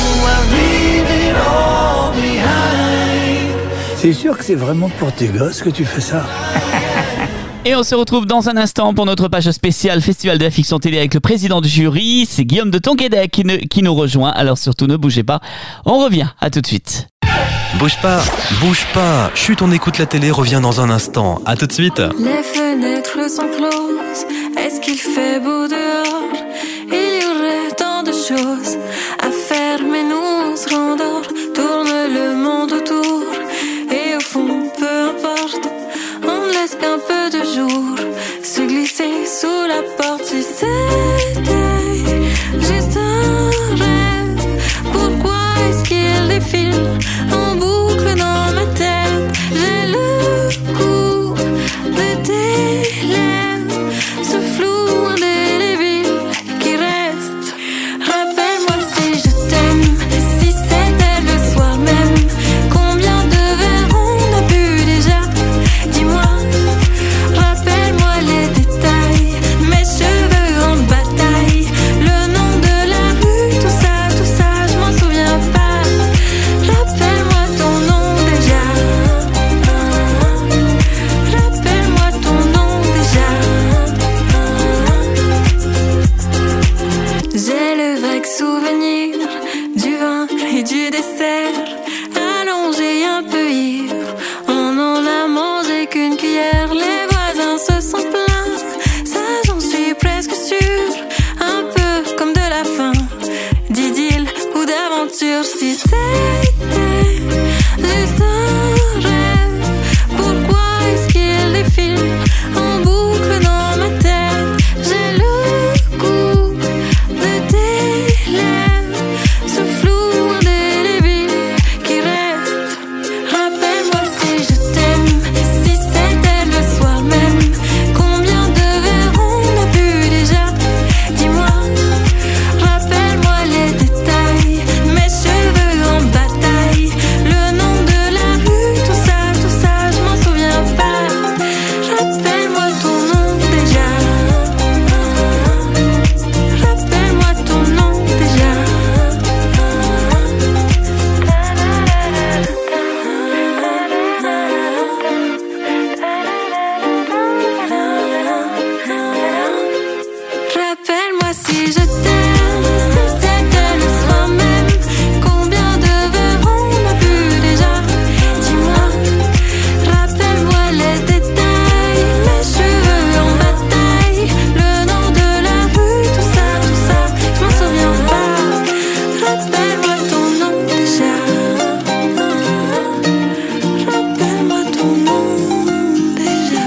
C'est sûr que c'est vraiment pour tes gosses que tu fais ça. Et on se retrouve dans un instant pour notre page spéciale Festival de la Fiction Télé avec le président du jury. C'est Guillaume de Tonquédec qui nous rejoint. Alors surtout ne bougez pas. On revient. À tout de suite. Bouge pas. Chut, on écoute la télé, revient dans un instant. À tout de suite. Les fenêtres sont closes. Est-ce qu'il fait beau dehors? Il y aurait tant de choses à faire, mais nous on se rendort. Tourne le monde autour. Et au fond, peu importe, on ne laisse qu'un peu de jour se glisser sous la porte. Si c'était juste un rêve, pourquoi est-ce qu'il défile en boucle dans ma tête? J'ai le goût de tes lèvres, ce flou indélébile qui reste. Rappelle-moi si je t'aime, si c'était le soir même. Combien de verres on a bu déjà? Dis-moi, rappelle-moi les détails. Mes cheveux en bataille, le nom de la rue, tout ça, je m'en souviens pas. Rappelle-moi ton nom déjà. Rappelle-moi ton nom déjà. J'ai le vague souvenir du vin et du dessert, allongé un peu ivre. On n'en a mangé qu'une cuillère. Les voisins se sont plaints, ça j'en suis presque sûre. Un peu comme de la faim, d'idylle ou d'aventure. Si c'était juste un rêve, pourquoi est-ce qu'il défile en boucle dans ma tête? J'ai le goût de tes lèvres, ce flou indélébile qui reste. Rappelle-moi si je t'aime, si c'était le soir même. Combien de verres on a bu déjà? Dis-moi, rappelle-moi les détails. Mes cheveux en bataille, le nom de la rue, tout ça, je m'en souviens pas. Rappelle-moi ton nom déjà. Rappelle-moi ton nom déjà. Rappelle-moi si je t'aime, si c'était le soir même. Combien de verres on a bu déjà? Dis-moi, rappelle-moi les détails. Mes cheveux en bataille, le nom de la rue, tout ça, je m'en souviens pas. Rappelle-moi ton nom déjà. Rappelle-moi ton nom déjà.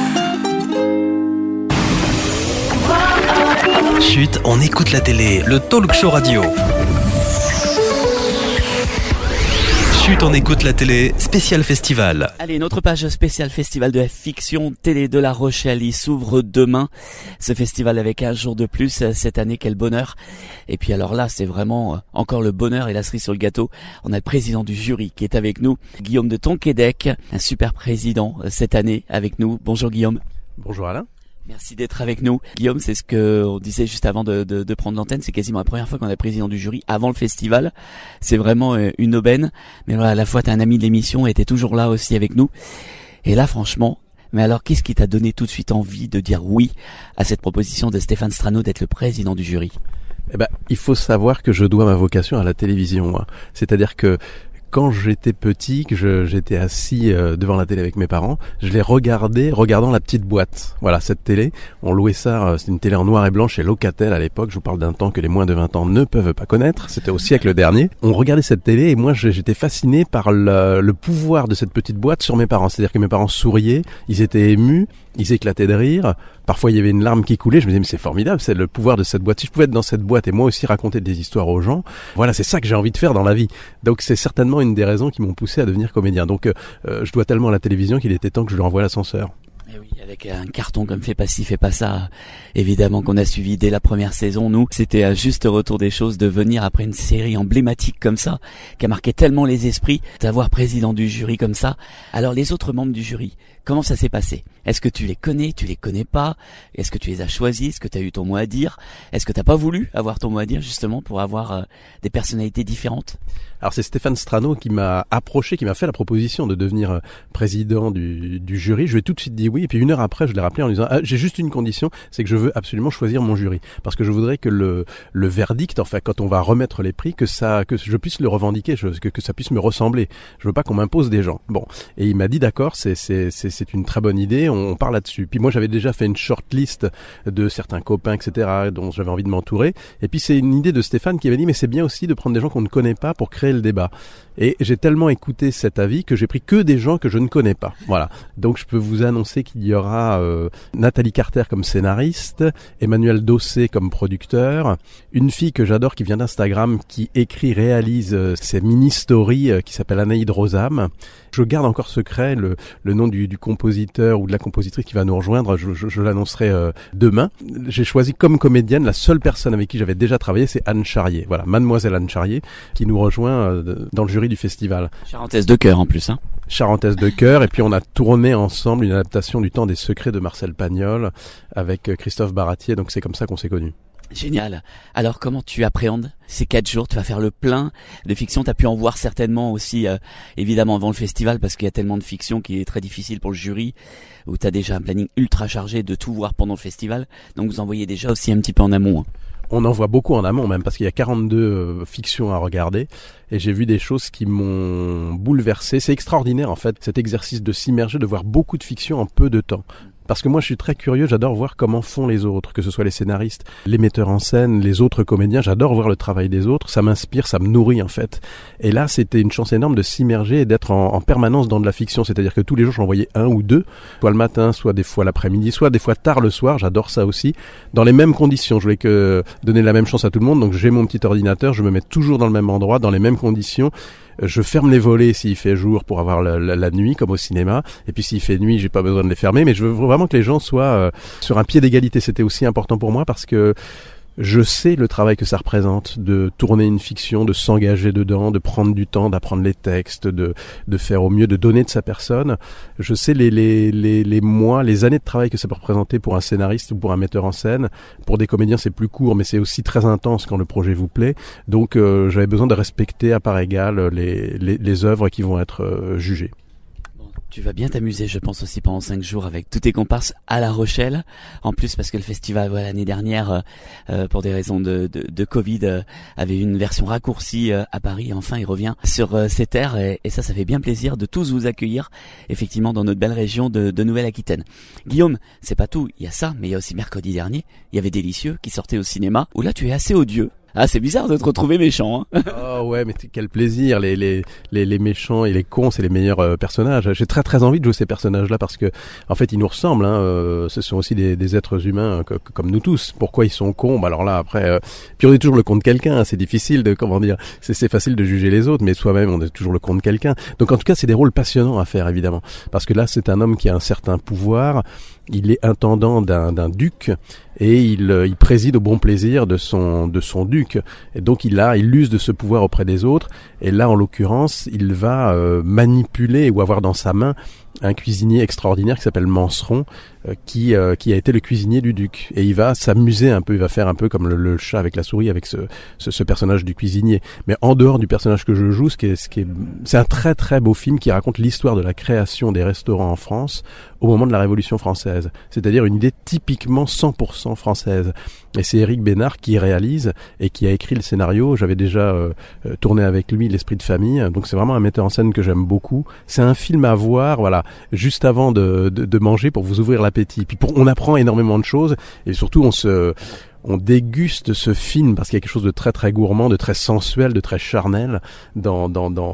Chut, on écoute la télé, le talk show radio. Chut, on écoute la télé, spécial festival. Allez, notre page spéciale festival de la fiction télé de La Rochelle, il s'ouvre demain. Ce festival avec un jour de plus cette année, quel bonheur. Et puis alors là, c'est vraiment encore le bonheur et la cerise sur le gâteau. On a le président du jury qui est avec nous, Guillaume de Tonquédec, un super président cette année avec nous. Bonjour Guillaume. Bonjour Alain. Merci d'être avec nous. Guillaume, c'est ce que on disait juste avant de prendre l'antenne, c'est quasiment la première fois qu'on a président du jury avant le festival. C'est vraiment une aubaine. Mais voilà, à la fois t'es un ami de l'émission et t'es toujours là aussi avec nous. Et là, franchement, mais alors qu'est-ce qui t'a donné tout de suite envie de dire oui à cette proposition de Stéphane Strano d'être le président du jury? Eh ben, il faut savoir que je dois ma vocation à la télévision, moi. C'est-à-dire que quand j'étais petit, que j'étais assis devant la télé avec mes parents, je les regardant la petite boîte. Voilà, cette télé, on louait ça, c'est une télé en noir et blanc chez Locatel à l'époque, je vous parle d'un temps que les moins de 20 ans ne peuvent pas connaître, c'était au siècle dernier. On regardait cette télé et moi j'étais fasciné par le pouvoir de cette petite boîte sur mes parents. C'est-à-dire que mes parents souriaient, ils étaient émus, ils éclataient de rire. Parfois, il y avait une larme qui coulait. Je me disais, mais c'est formidable, c'est le pouvoir de cette boîte. Si je pouvais être dans cette boîte et moi aussi raconter des histoires aux gens, voilà, c'est ça que j'ai envie de faire dans la vie. Donc, c'est certainement une des raisons qui m'ont poussé à devenir comédien. Donc, je dois tellement à la télévision qu'il était temps que je lui renvoie l'ascenseur. Et oui, avec un carton comme Fais pas ci, fais pas ça, évidemment qu'on a suivi dès la première saison. Nous, c'était un juste retour des choses de venir après une série emblématique comme ça, qui a marqué tellement les esprits, d'avoir président du jury comme ça. Alors les autres membres du jury, comment ça s'est passé? Est-ce que tu les connais pas? Est-ce que tu les as choisis? Est-ce que tu as eu ton mot à dire? Est-ce que t'as pas voulu avoir ton mot à dire justement pour avoir des personnalités différentes? Alors c'est Stéphane Strano qui m'a approché, qui m'a fait la proposition de devenir président du jury. Je lui ai tout de suite dit oui, et puis une heure après, je l'ai rappelé en lui disant j'ai juste une condition, c'est que je veux absolument choisir mon jury, parce que je voudrais que le verdict, enfin quand on va remettre les prix, que je puisse le revendiquer, que ça puisse me ressembler. Je veux pas qu'on m'impose des gens. Bon, et il m'a dit d'accord, c'est une très bonne idée, on part là-dessus. Puis moi j'avais déjà fait une shortlist de certains copains, etc., dont j'avais envie de m'entourer. Et puis c'est une idée de Stéphane qui m'a dit mais c'est bien aussi de prendre des gens qu'on ne connaît pas pour créer le débat. Et j'ai tellement écouté cet avis que j'ai pris que des gens que je ne connais pas. Voilà. Donc je peux vous annoncer qu'il y aura Nathalie Carter comme scénariste, Emmanuel Dossé comme producteur, une fille que j'adore qui vient d'Instagram, qui réalise ces mini-stories qui s'appelle Anaïd Rosam. Je garde encore secret le nom du compositeur ou de la compositrice qui va nous rejoindre, je l'annoncerai demain. J'ai choisi comme comédienne la seule personne avec qui j'avais déjà travaillé, c'est Anne Charrier. Voilà, mademoiselle Anne Charrier, qui nous rejoint dans le jury du festival. Charentaise de cœur en plus, hein. Charentaise de cœur, et puis on a tourné ensemble une adaptation du Temps des secrets de Marcel Pagnol avec Christophe Baratier, donc c'est comme ça qu'on s'est connus. Génial. Alors comment tu appréhendes ces 4 jours? Tu vas faire le plein de fiction. Tu as pu en voir certainement aussi, évidemment, avant le festival, parce qu'il y a tellement de fiction qui est très difficile pour le jury, où tu as déjà un planning ultra chargé de tout voir pendant le festival. Donc vous en voyez déjà aussi un petit peu en amont, hein. On en voit beaucoup en amont même, parce qu'il y a 42 fictions à regarder, et j'ai vu des choses qui m'ont bouleversé. C'est extraordinaire en fait, cet exercice de s'immerger, de voir beaucoup de fiction en peu de temps. Parce que moi je suis très curieux, j'adore voir comment font les autres, que ce soit les scénaristes, les metteurs en scène, les autres comédiens, j'adore voir le travail des autres, ça m'inspire, ça me nourrit en fait. Et là c'était une chance énorme de s'immerger et d'être en permanence dans de la fiction, c'est-à-dire que tous les jours j'en voyais 1 ou 2, soit le matin, soit des fois l'après-midi, soit des fois tard le soir, j'adore ça aussi, dans les mêmes conditions. Je voulais que donner la même chance à tout le monde, donc j'ai mon petit ordinateur, je me mets toujours dans le même endroit, dans les mêmes conditions. Je ferme les volets s'il fait jour pour avoir la nuit comme au cinéma, et puis s'il fait nuit j'ai pas besoin de les fermer, mais je veux vraiment que les gens soient sur un pied d'égalité. C'était aussi important pour moi parce que je sais le travail que ça représente de tourner une fiction, de s'engager dedans, de prendre du temps, d'apprendre les textes, de faire au mieux, de donner de sa personne. Je sais les mois, les années de travail que ça peut représenter pour un scénariste ou pour un metteur en scène. Pour des comédiens, c'est plus court, mais c'est aussi très intense quand le projet vous plaît. Donc, j'avais besoin de respecter à part égale les œuvres qui vont être jugées. Tu vas bien t'amuser, je pense, aussi pendant 5 jours avec tous tes comparses à La Rochelle. En plus, parce que le festival, l'année dernière, pour des raisons de Covid, avait une version raccourcie à Paris. Enfin, il revient sur ces terres et ça fait bien plaisir de tous vous accueillir, effectivement, dans notre belle région de Nouvelle-Aquitaine. Guillaume, c'est pas tout. Il y a ça, mais il y a aussi mercredi dernier, il y avait Délicieux qui sortait au cinéma, où là, tu es assez odieux Ah, c'est bizarre de te retrouver méchant. Hein. Oh ouais, mais quel plaisir. Les méchants et les cons, c'est les meilleurs personnages. J'ai très très envie de jouer ces personnages-là parce que, en fait, ils nous ressemblent. Hein. Ce sont aussi des êtres humains comme nous tous. Pourquoi ils sont cons? Bah alors là, après, puis on est toujours le con de quelqu'un. Hein. C'est difficile de, comment dire, c'est facile de juger les autres, mais soi-même, on est toujours le con de quelqu'un. Donc en tout cas, c'est des rôles passionnants à faire, évidemment, parce que là, c'est un homme qui a un certain pouvoir. Il est intendant d'un duc et il préside au bon plaisir de son duc. Et donc il use de ce pouvoir auprès des autres. Et là, en l'occurrence, il va manipuler ou avoir dans sa main un cuisinier extraordinaire qui s'appelle Manceron, qui a été le cuisinier du duc. Et il va s'amuser un peu, il va faire un peu comme le chat avec la souris avec ce personnage du cuisinier. Mais en dehors du personnage que je joue, c'est un très très beau film qui raconte l'histoire de la création des restaurants en France au moment de la Révolution française. C'est-à-dire une idée typiquement 100% française. Et c'est Éric Bénard qui réalise et qui a écrit le scénario. J'avais déjà tourné avec lui L'Esprit de famille. Donc c'est vraiment un metteur en scène que j'aime beaucoup. C'est un film à voir, voilà, juste avant de manger pour vous ouvrir l'appétit. Puis on apprend énormément de choses et surtout on déguste ce film parce qu'il y a quelque chose de très très gourmand, de très sensuel, de très charnel dans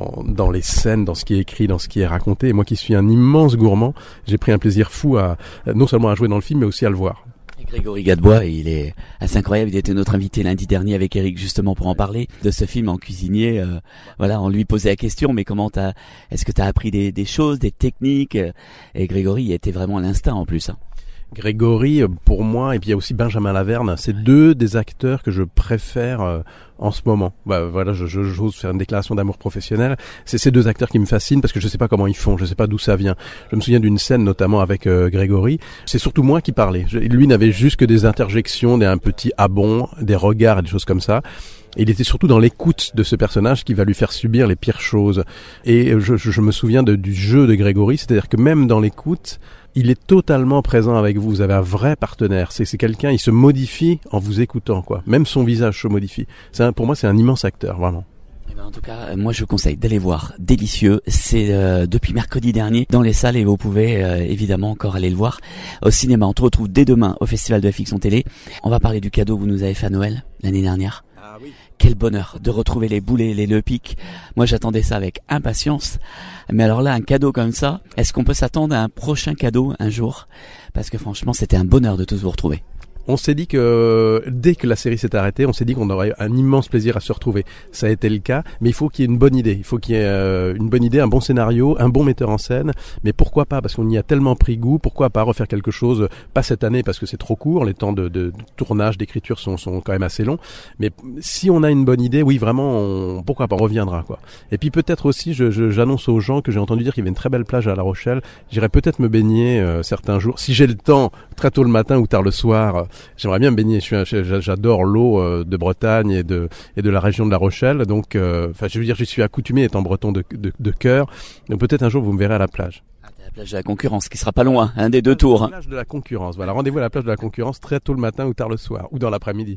les scènes, dans ce qui est écrit, dans ce qui est raconté. Et moi qui suis un immense gourmand, j'ai pris un plaisir fou non seulement à jouer dans le film mais aussi à le voir. Grégory Gadebois, il est assez incroyable. Il était notre invité lundi dernier avec Eric justement pour en parler de ce film en cuisinier. Voilà, on lui posait la question, mais est-ce que t'as appris des choses, des techniques? Et Grégory, il était vraiment à l'instinct en plus. Hein. Grégory, pour moi, et puis il y a aussi Benjamin Laverne, c'est deux des acteurs que je préfère en ce moment. Bah voilà, j'ose faire une déclaration d'amour professionnel. C'est ces deux acteurs qui me fascinent parce que je sais pas comment ils font, je sais pas d'où ça vient. Je me souviens d'une scène notamment avec Grégory. C'est surtout moi qui parlais. Lui n'avait juste que des interjections, un petit ah bon, des regards et des choses comme ça. Et il était surtout dans l'écoute de ce personnage qui va lui faire subir les pires choses. Et je me souviens du jeu de Grégory, c'est-à-dire que même dans l'écoute, il est totalement présent avec vous. Vous avez un vrai partenaire. C'est quelqu'un, il se modifie en vous écoutant, quoi. Même son visage se modifie. Pour moi, c'est un immense acteur, vraiment. En tout cas, moi je vous conseille d'aller voir Délicieux. C'est depuis mercredi dernier dans les salles et vous pouvez évidemment encore aller le voir au cinéma. On te retrouve dès demain au Festival de la Fiction Télé. On va parler du cadeau que vous nous avez fait à Noël l'année dernière. Ah oui. Quel bonheur de retrouver les boulets, les Le Pic. Moi j'attendais ça avec impatience. Mais alors là, un cadeau comme ça, est-ce qu'on peut s'attendre à un prochain cadeau un jour? Parce que franchement, c'était un bonheur de tous vous retrouver. On s'est dit que dès que la série s'est arrêtée, on s'est dit qu'on aurait un immense plaisir à se retrouver. Ça a été le cas, mais il faut qu'il y ait une bonne idée. Il faut qu'il y ait une bonne idée, un bon scénario, un bon metteur en scène. Mais pourquoi pas? Parce qu'on y a tellement pris goût. Pourquoi pas refaire quelque chose? Pas cette année parce que c'est trop court. Les temps de tournage, d'écriture sont quand même assez longs. Mais si on a une bonne idée, oui, vraiment, pourquoi pas? On reviendra, quoi. Et puis peut-être aussi, j'annonce aux gens que j'ai entendu dire qu'il y avait une très belle plage à La Rochelle. J'irai peut-être me baigner certains jours, si j'ai le temps, très tôt le matin ou tard le soir. J'aimerais bien me baigner. J'adore l'eau de Bretagne et de la région de La Rochelle. Donc, je veux dire, j'y suis accoutumé étant breton de cœur. Donc peut-être un jour vous me verrez à la plage. La plage de la Concurrence, qui sera pas loin, un des deux tours. La plage de la Concurrence. Voilà, rendez-vous à la plage de la Concurrence très tôt le matin ou tard le soir ou dans l'après-midi.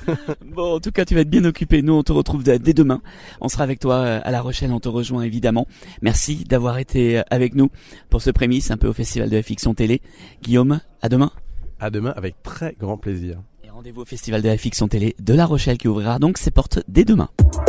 Bon, en tout cas, tu vas être bien occupé. Nous, on te retrouve dès demain. On sera avec toi à La Rochelle. On te rejoint évidemment. Merci d'avoir été avec nous pour ce prémisse un peu au Festival de la Fiction Télé. Guillaume, à demain. À demain avec très grand plaisir. Et rendez-vous au Festival de la Fiction Télé de La Rochelle qui ouvrira donc ses portes dès demain.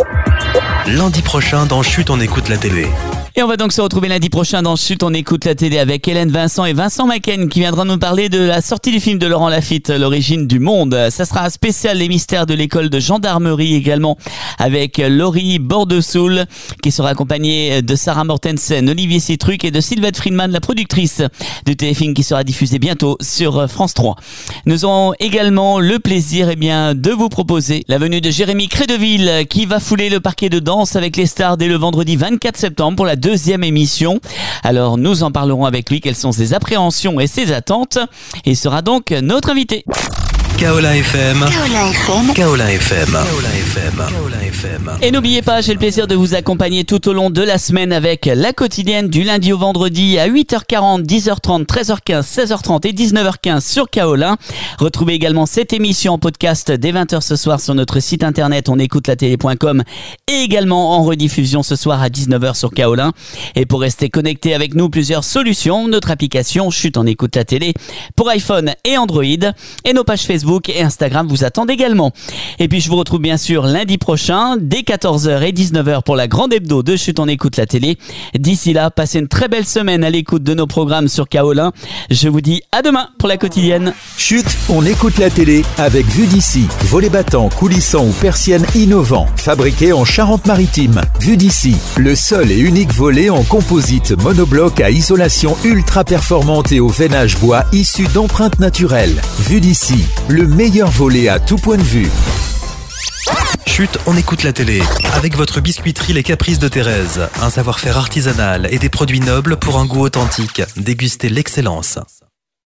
Lundi prochain dans Chut, on écoute la télé. Et on va donc se retrouver lundi prochain dans Chut, on écoute la télé avec Hélène Vincent et Vincent Macken qui viendront nous parler de la sortie du film de Laurent Lafitte, L'origine du monde. Ça sera un spécial Les mystères de l'école de gendarmerie également avec Laurie Bordesoul qui sera accompagnée de Sarah Mortensen, Olivier Citruc et de Sylvette Friedman, la productrice du téléfilm qui sera diffusé bientôt sur France 3. Nous aurons également le plaisir de vous proposer la venue de Jérémy Crédeville qui va fouler le parquet de danse avec les stars dès le vendredi 24 septembre pour la deuxième émission. Alors nous en parlerons avec lui, quelles sont ses appréhensions et ses attentes, et il sera donc notre invité. Kaola FM. Kaola FM. Kaola FM. Kaola FM. Kaola FM. Et n'oubliez pas, j'ai le plaisir de vous accompagner tout au long de la semaine avec la quotidienne du lundi au vendredi à 8h40, 10h30, 13h15, 16h30 et 19h15 sur Kaola. Retrouvez également cette émission en podcast dès 20h ce soir sur notre site internet onécoutelatélé.com et également en rediffusion ce soir à 19h sur Kaola. Et pour rester connecté avec nous, plusieurs solutions. Notre application Chut, on écoute la télé pour iPhone et Android et nos pages Facebook Facebook et Instagram vous attendent également. Et puis je vous retrouve bien sûr lundi prochain dès 14h et 19h pour la grande hebdo de Chut, on écoute la télé. D'ici là, passez une très belle semaine à l'écoute de nos programmes sur Kaolin. Je vous dis à demain pour la quotidienne. Chut, on écoute la télé avec Vue d'ici. Volets battants, coulissants ou persiennes innovants, fabriqués en Charente-Maritime. Vue d'ici, le seul et unique volet en composite monobloc à isolation ultra performante et au veinage bois issu d'empreintes naturelles. Vue d'ici, le meilleur volet à tout point de vue. Chut, on écoute la télé. Avec votre biscuiterie Les Caprices de Thérèse. Un savoir-faire artisanal et des produits nobles pour un goût authentique. Dégustez l'excellence.